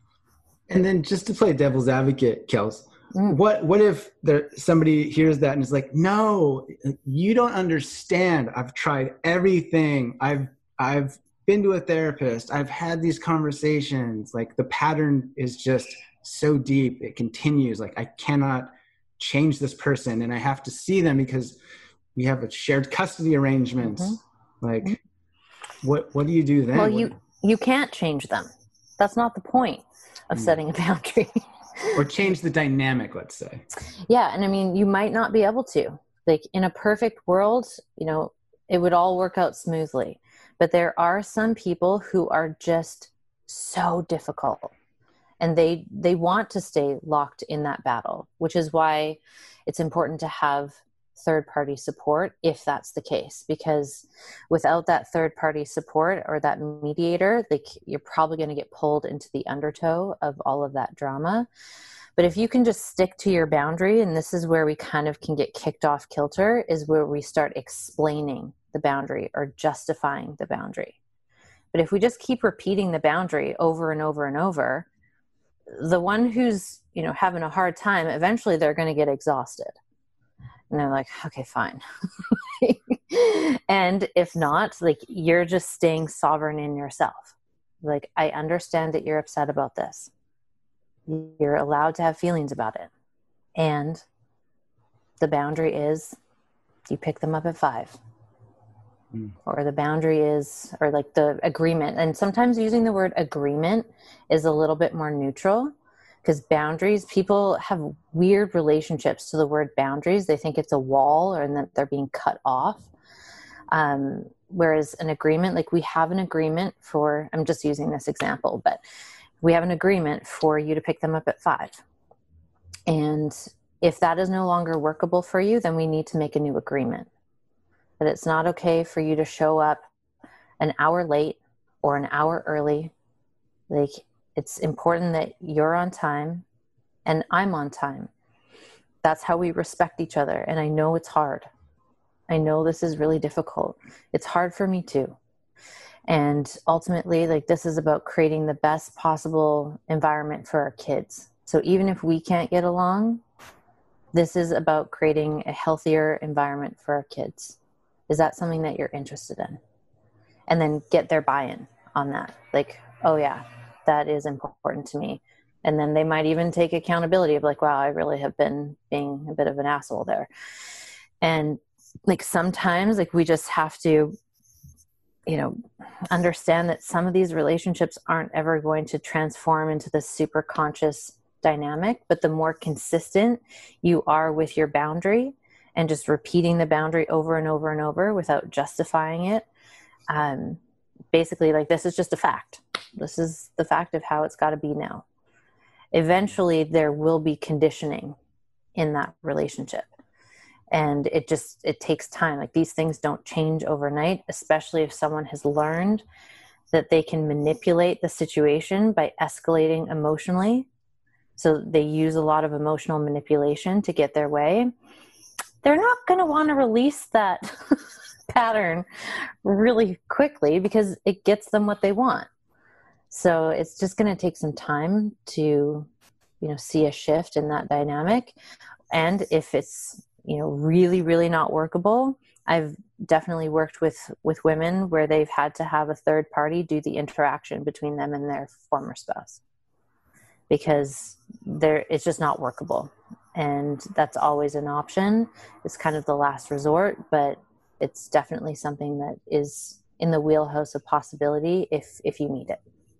And then just to play devil's advocate, Kels, what if somebody hears that and is like, no, you don't understand. I've tried everything. I've been to a therapist. I've had these conversations. Like, the pattern is just so deep. It continues. Like, I cannot change this person and I have to see them because we have a shared custody arrangement. Like, what do you do then? Well, you can't change them. That's not the point of setting a boundary. Or change the dynamic, let's say. Yeah. And I mean, you might not be able to. Like, in a perfect world, it would all work out smoothly. But there are some people who are just so difficult. And they want to stay locked in that battle, which is why it's important to have third-party support if that's the case, because without that third-party support or that mediator, like, you're probably going to get pulled into the undertow of all of that drama. But if you can just stick to your boundary, and this is where we kind of can get kicked off kilter, is where we start explaining the boundary or justifying the boundary. But if we just keep repeating the boundary over and over and over, the one who's having a hard time, eventually they're going to get exhausted. And they're like, okay, fine. And if not, like, you're just staying sovereign in yourself. Like, I understand that you're upset about this. You're allowed to have feelings about it. And the boundary is you pick them up at 5. Or the boundary is, or like the agreement. And sometimes using the word agreement is a little bit more neutral. Because boundaries, people have weird relationships to the word boundaries. They think it's a wall or that they're being cut off. Whereas an agreement, like, we have an agreement for, I'm just using this example, but we have an agreement for you to pick them up at 5. And if that is no longer workable for you, then we need to make a new agreement. That it's not okay for you to show up an hour late or an hour early. Like, it's important that you're on time and I'm on time. That's how we respect each other. And I know it's hard. I know this is really difficult. It's hard for me too. And ultimately, like, this is about creating the best possible environment for our kids. So even if we can't get along, this is about creating a healthier environment for our kids. Is that something that you're interested in? And then get their buy-in on that. Like, oh yeah, that is important to me. And then they might even take accountability of like, wow, I really have been being a bit of an asshole there. And like, sometimes, like, we just have to, understand that some of these relationships aren't ever going to transform into this super conscious dynamic, but the more consistent you are with your boundary and just repeating the boundary over and over and over without justifying it, basically, like, this is just a fact. This is the fact of how it's got to be now. Eventually, there will be conditioning in that relationship. And it takes time. Like, these things don't change overnight, especially if someone has learned that they can manipulate the situation by escalating emotionally. So they use a lot of emotional manipulation to get their way. they're not going to want to release that pattern really quickly because it gets them what they want. So it's just going to take some time to, see a shift in that dynamic. And if it's, really, really not workable, I've definitely worked with women where they've had to have a third party do the interaction between them and their former spouse, because it's just not workable. And that's always an option. It's kind of the last resort, but it's definitely something that is in the wheelhouse of possibility if you need it.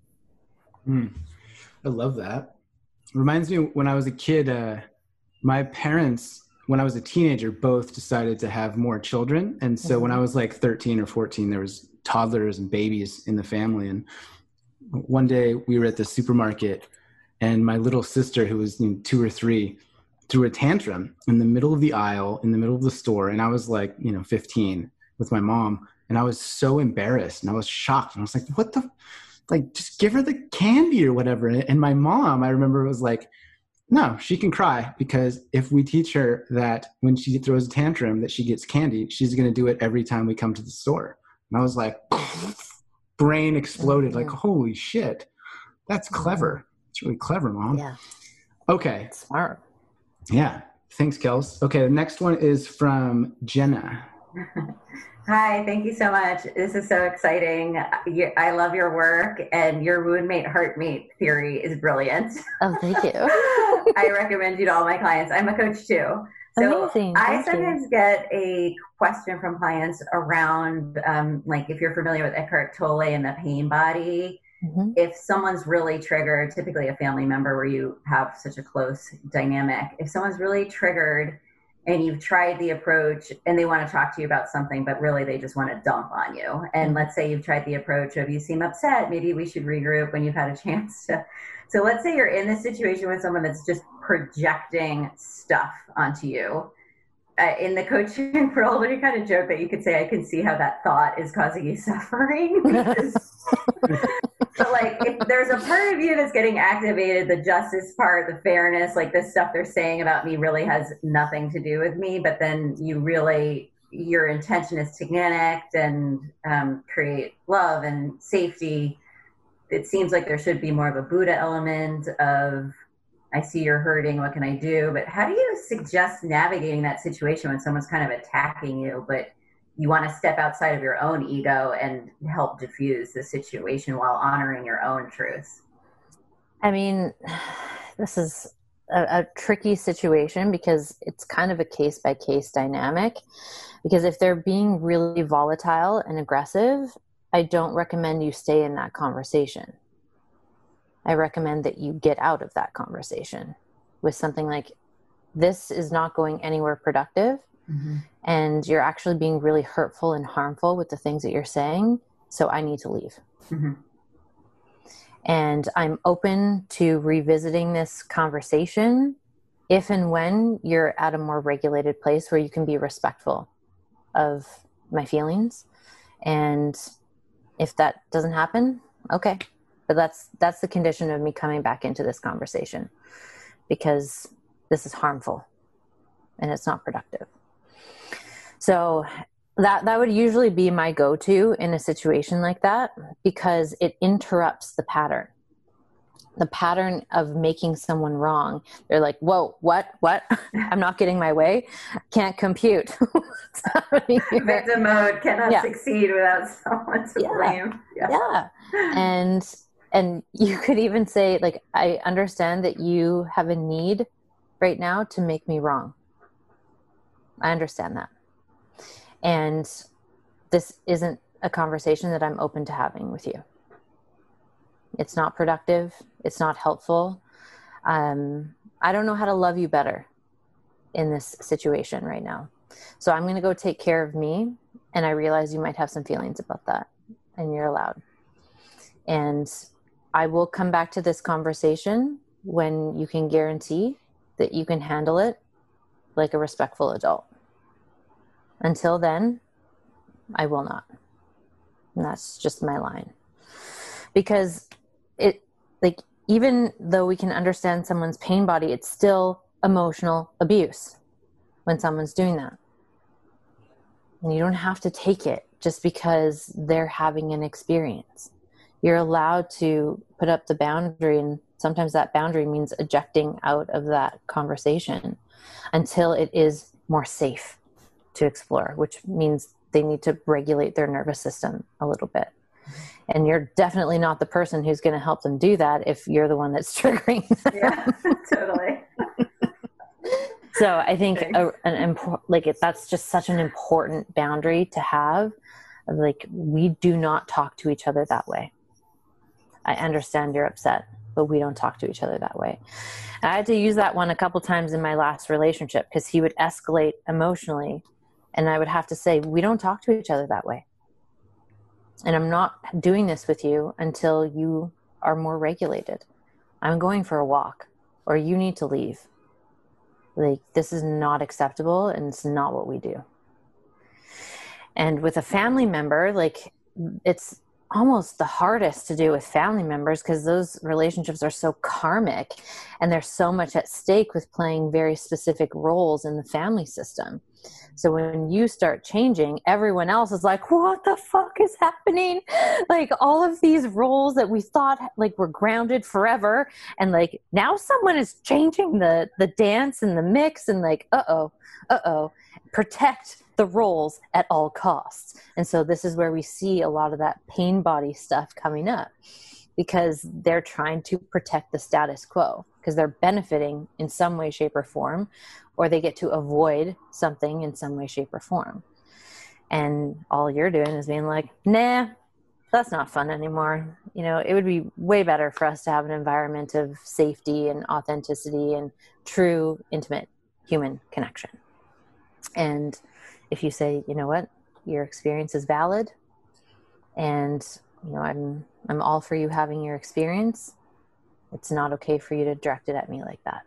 I love that. Reminds me when I was a kid, my parents, when I was a teenager, both decided to have more children. And so when I was like 13 or 14, there was toddlers and babies in the family. And one day we were at the supermarket and my little sister, who was 2 or 3, threw a tantrum in the middle of the aisle, in the middle of the store. And I was like, 15 with my mom. And I was so embarrassed and I was shocked. And I was like, what the, just give her the candy or whatever. And my mom, I remember, was like, no, she can cry, because if we teach her that when she throws a tantrum that she gets candy, she's going to do it every time we come to the store. And I was like, brain exploded, like, holy shit, that's clever. It's really clever, Mom. Yeah. Okay. Smart. Yeah. Thanks, Kels. Okay. The next one is from Jenna. Hi, thank you so much. This is so exciting. I love your work, and your wound-mate, heart-mate theory is brilliant. Oh, thank you. I recommend you to all my clients. I'm a coach too. So amazing. I sometimes get a question from clients around, if you're familiar with Eckhart Tolle and the pain body, if someone's really triggered, typically a family member where you have such a close dynamic, if someone's really triggered and you've tried the approach and they want to talk to you about something, but really they just want to dump on you. And let's say you've tried the approach of, you seem upset, maybe we should regroup when you've had a chance to. So let's say you're in this situation with someone that's just projecting stuff onto you. In the coaching world, we kind of joke that you could say, I can see how that thought is causing you suffering. But if there's a part of you that's getting activated, the justice part, the fairness, this stuff they're saying about me really has nothing to do with me. But then your intention is to connect and create love and safety. It seems like there should be more of a Buddha element of, I see you're hurting, what can I do? But how do you suggest navigating that situation when someone's kind of attacking you, but you want to step outside of your own ego and help diffuse the situation while honoring your own truth? I mean, this is a tricky situation because it's kind of a case-by-case dynamic. Because if they're being really volatile and aggressive, I don't recommend you stay in that conversation. I recommend that you get out of that conversation with something like, this is not going anywhere productive. And you're actually being really hurtful and harmful with the things that you're saying. So I need to leave. And I'm open to revisiting this conversation if and when you're at a more regulated place where you can be respectful of my feelings. And if that doesn't happen, okay. But that's the condition of me coming back into this conversation, because this is harmful and it's not productive. So that would usually be my go-to in a situation like that, because it interrupts the pattern of making someone wrong. They're like, whoa, what? I'm not getting my way. Can't compute. Victim mode cannot succeed without someone to blame. Yeah. And you could even say, I understand that you have a need right now to make me wrong. I understand that. And this isn't a conversation that I'm open to having with you. It's not productive. It's not helpful. I don't know how to love you better in this situation right now. So I'm going to go take care of me. And I realize you might have some feelings about that, and you're allowed. And I will come back to this conversation when you can guarantee that you can handle it like a respectful adult. Until then, I will not. And that's just my line. Because even though we can understand someone's pain body, it's still emotional abuse. when someone's doing that. And you don't have to take it just because they're having an experience. You're allowed to put up the boundary, and sometimes that boundary means ejecting out of that conversation until it is more safe to explore, which means they need to regulate their nervous system a little bit. And you're definitely not the person who's going to help them do that if you're the one that's triggering them. Yeah, totally. So I think that's just such an important boundary to have. Like, we do not talk to each other that way. I understand you're upset, but we don't talk to each other that way. And I had to use that one a couple times in my last relationship because he would escalate emotionally, and I would have to say, we don't talk to each other that way. And I'm not doing this with you until you are more regulated. I'm going for a walk, or you need to leave. Like, this is not acceptable, and it's not what we do. And with a family member, like, it's almost the hardest to do with family members because those relationships are so karmic, and there's so much at stake with playing very specific roles in the family system. So when you start changing, everyone else is like, what the fuck is happening? Like, all of these roles that we thought like were grounded forever. And like, now someone is changing the dance and the mix, and like, protect the roles at all costs. And so this is where we see a lot of that pain body stuff coming up, because they're trying to protect the status quo because they're benefiting in some way, shape, or form, or they get to avoid something in some way, shape, or form. And all you're doing is being like, nah, that's not fun anymore. You know, it would be way better for us to have an environment of safety and authenticity and true, intimate human connection. And if you say, you know what, your experience is valid, and, you know, I'm all for you having your experience, it's not okay for you to direct it at me like that.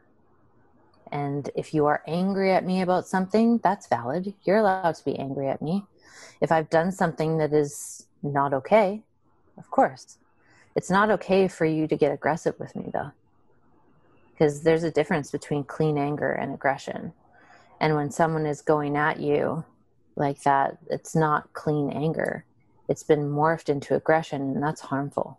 And if you are angry at me about something, that's valid. You're allowed to be angry at me. If I've done something that is not okay, of course. It's not okay for you to get aggressive with me, though, because there's a difference between clean anger and aggression. And when someone is going at you like that, it's not clean anger. It's been morphed into aggression, and that's harmful.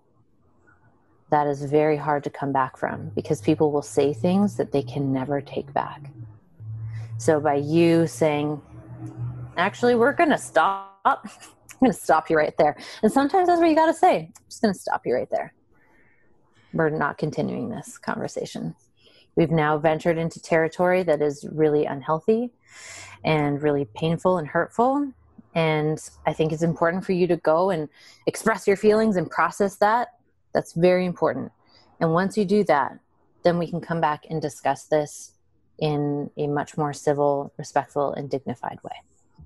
That is very hard to come back from, because people will say things that they can never take back. So by you saying, actually, we're going to stop, I'm going to stop you right there. And sometimes that's what you got to say. I'm just going to stop you right there. We're not continuing this conversation. We've now ventured into territory that is really unhealthy and really painful and hurtful. And I think it's important for you to go and express your feelings and process that. That's very important. And once you do that, then we can come back and discuss this in a much more civil, respectful, and dignified way.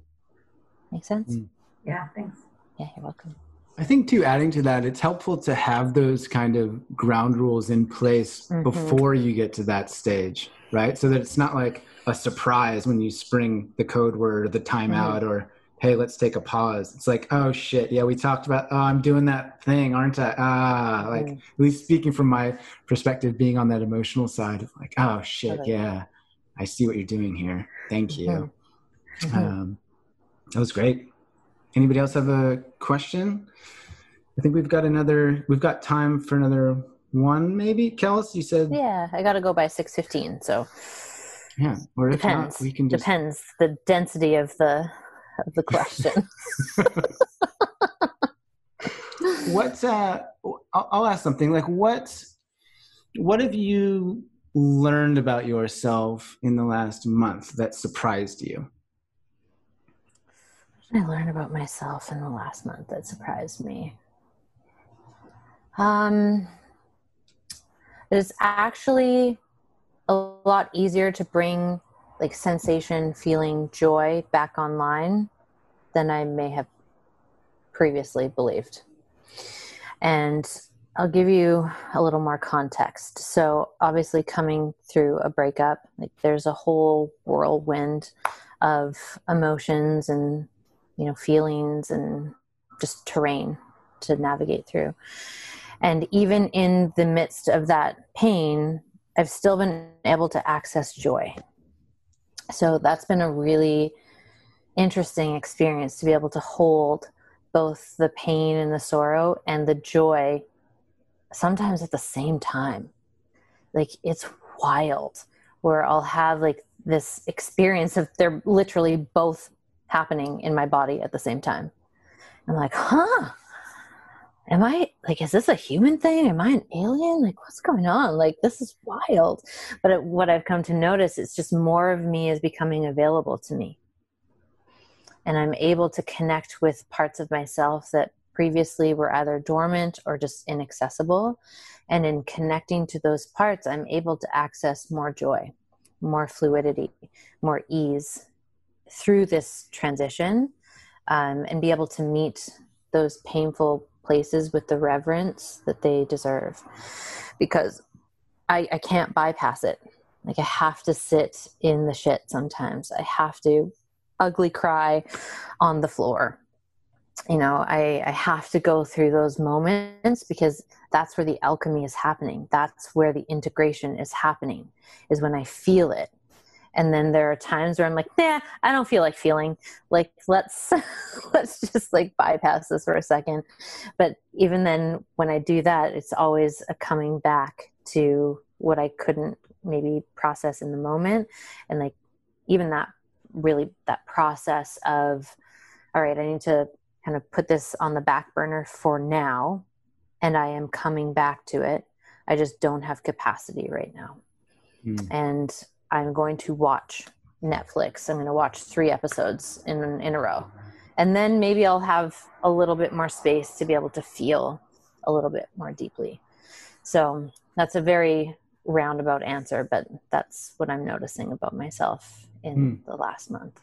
Make sense? Yeah, thanks. Yeah, you're welcome. I think, too, adding to that, it's helpful to have those kind of ground rules in place before you get to that stage, right? So that it's not like a surprise when you spring the code word or the timeout or, hey, let's take a pause. It's like, oh, shit, yeah, we talked about, oh, I'm doing that thing, aren't I? Like, at least speaking from my perspective, being on that emotional side of like, oh, shit, yeah, I see what you're doing here. Thank you. That was great. Anybody else have a question? I think we've got time for another one, maybe. Kels, you said? Yeah, I got to go by 6:15, so. Yeah, or if depends. Not, we can just... Depends the density of the question. I'll ask something like, what have you learned about yourself in the last month that surprised you? What did I learn about myself in the last month that surprised me? It's actually a lot easier to bring like sensation, feeling, joy back online than I may have previously believed. And I'll give you a little more context. So obviously coming through a breakup, like there's a whole whirlwind of emotions and, you know, feelings and just terrain to navigate through. And even in the midst of that pain, I've still been able to access joy. So that's been a really interesting experience to be able to hold both the pain and the sorrow and the joy sometimes at the same time. Like, it's wild, where I'll have like this experience of they're literally both happening in my body at the same time. I'm like, am I like, is this a human thing? Am I an alien? Like, what's going on? Like, this is wild. But what I've come to notice is just more of me is becoming available to me. And I'm able to connect with parts of myself that previously were either dormant or just inaccessible. And in connecting to those parts, I'm able to access more joy, more fluidity, more ease through this transition, and be able to meet those painful places with the reverence that they deserve. Because I can't bypass it. Like, I have to sit in the shit sometimes. I have to ugly cry on the floor. You know, I have to go through those moments, because that's where the alchemy is happening. That's where the integration is happening, is when I feel it. And then there are times where I'm like, nah, I don't feel like feeling. Like, let's just like bypass this for a second. But even then, when I do that, it's always a coming back to what I couldn't maybe process in the moment. And like, even that process of, all right, I need to kind of put this on the back burner for now, and I am coming back to it. I just don't have capacity right now. And I'm going to watch Netflix. I'm going to watch 3 episodes in a row. And then maybe I'll have a little bit more space to be able to feel a little bit more deeply. So that's a very roundabout answer, but that's what I'm noticing about myself in the last month.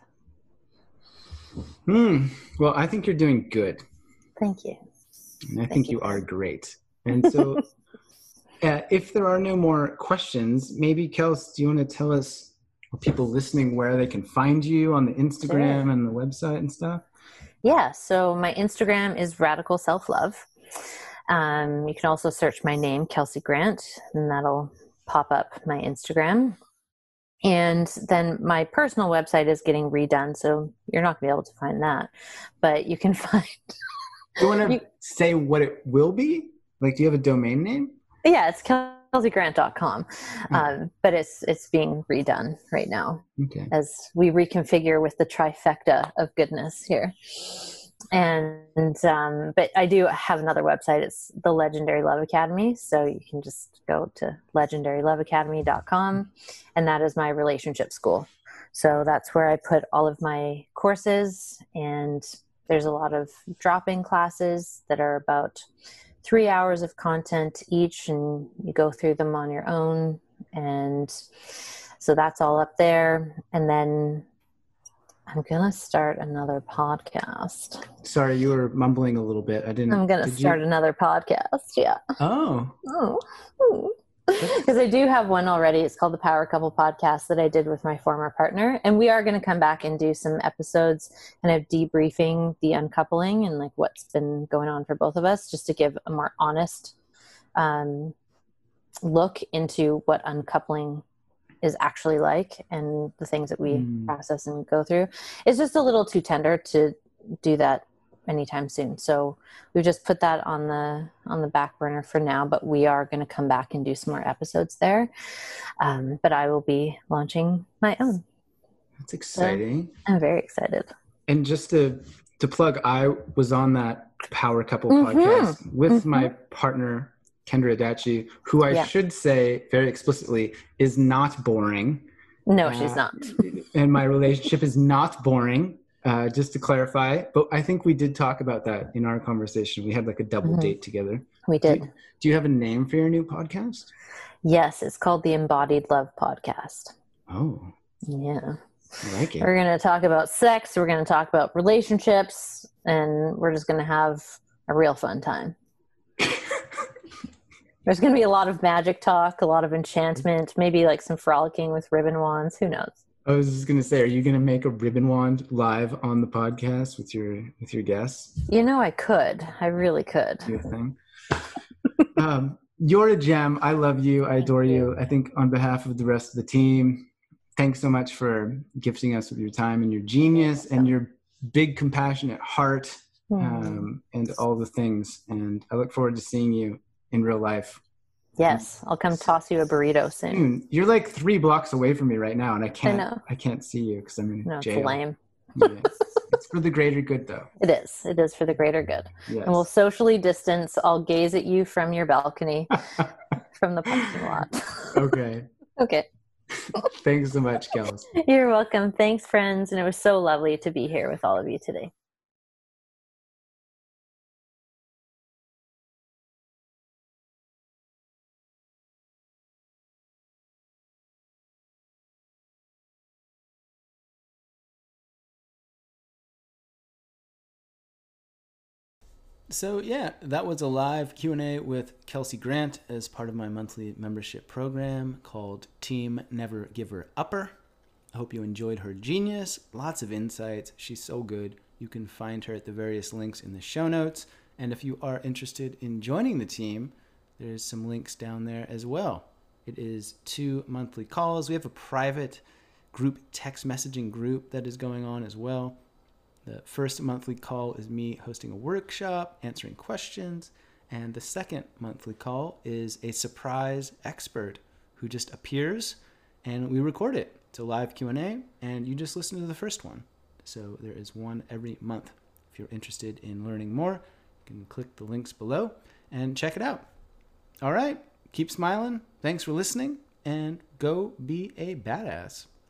Well, I think you're doing good. Thank you. And I think you are great. And so if there are no more questions, maybe, Kels, do you want to tell us, or people listening, where they can find you on the Instagram and the website and stuff? Yeah, so my Instagram is Radical Self-Love. You can also search my name, Kelsey Grant, and that'll pop up my Instagram. And then my personal website is getting redone, so you're not going to be able to find that. But you can find... Do you want to say what it will be? Like, do you have a domain name? Yeah, it's kelseygrant.com. But it's being redone right now as we reconfigure with the trifecta of goodness here. And but I do have another website. It's the Legendary Love Academy. So you can just go to legendaryloveacademy.com, and that is my relationship school. So that's where I put all of my courses, and there's a lot of drop-in classes that are about 3 hours of content each, and you go through them on your own. And so that's all up there. And then I'm going to start another podcast. Sorry, you were mumbling a little bit. I'm going to start another podcast. Yeah. Oh. Because I do have one already. It's called the Power Couple Podcast that I did with my former partner. And we are going to come back and do some episodes kind of debriefing the uncoupling and like what's been going on for both of us, just to give a more honest look into what uncoupling is actually like and the things that we process and go through. It's just a little too tender to do that anytime soon. So we've just put that on the back burner for now, but we are going to come back and do some more episodes there. But I will be launching my own. That's exciting. So I'm very excited. And just to plug, I was on that Power Couple podcast with my partner, Kendra Adachi, who I should say very explicitly is not boring. No, she's not. And my relationship is not boring, just to clarify. But I think we did talk about that in our conversation. We had like a double date together. We did. Do you have a name for your new podcast? Yes, it's called the Embodied Love Podcast. Oh. Yeah. I like it. We're going to talk about sex. We're going to talk about relationships. And we're just going to have a real fun time. There's going to be a lot of magic talk, a lot of enchantment, maybe like some frolicking with ribbon wands. Who knows? I was just going to say, are you going to make a ribbon wand live on the podcast with your guests? You know, I could. I really could. Do a thing. You're a gem. I love you. I adore you. I think on behalf of the rest of the team, thanks so much for gifting us with your time and your genius and your big compassionate heart, and all the things. And I look forward to seeing you in real life. Yes, I'll come toss you a burrito soon. You're like 3 blocks away from me right now, and I can't see you because I'm in jail. It's lame. Yeah. It's for the greater good, though. It is for the greater good. Yes. And we'll socially distance. I'll gaze at you from your balcony, from the parking lot. Okay. Okay. Thanks so much, Kels. You're welcome. Thanks, friends. And it was so lovely to be here with all of you today. So yeah, that was a live Q&A with Kelsey Grant as part of my monthly membership program called Team Never Giver Upper. I hope you enjoyed her genius, lots of insights. She's so good. You can find her at the various links in the show notes. And if you are interested in joining the team, there's some links down there as well. It is 2 monthly calls. We have a private group text messaging group that is going on as well. The first monthly call is me hosting a workshop, answering questions, and the second monthly call is a surprise expert who just appears and we record it. It's a live Q&A, and you just listen to the first one. So there is one every month. If you're interested in learning more, you can click the links below and check it out. All right, keep smiling. Thanks for listening, and go be a badass.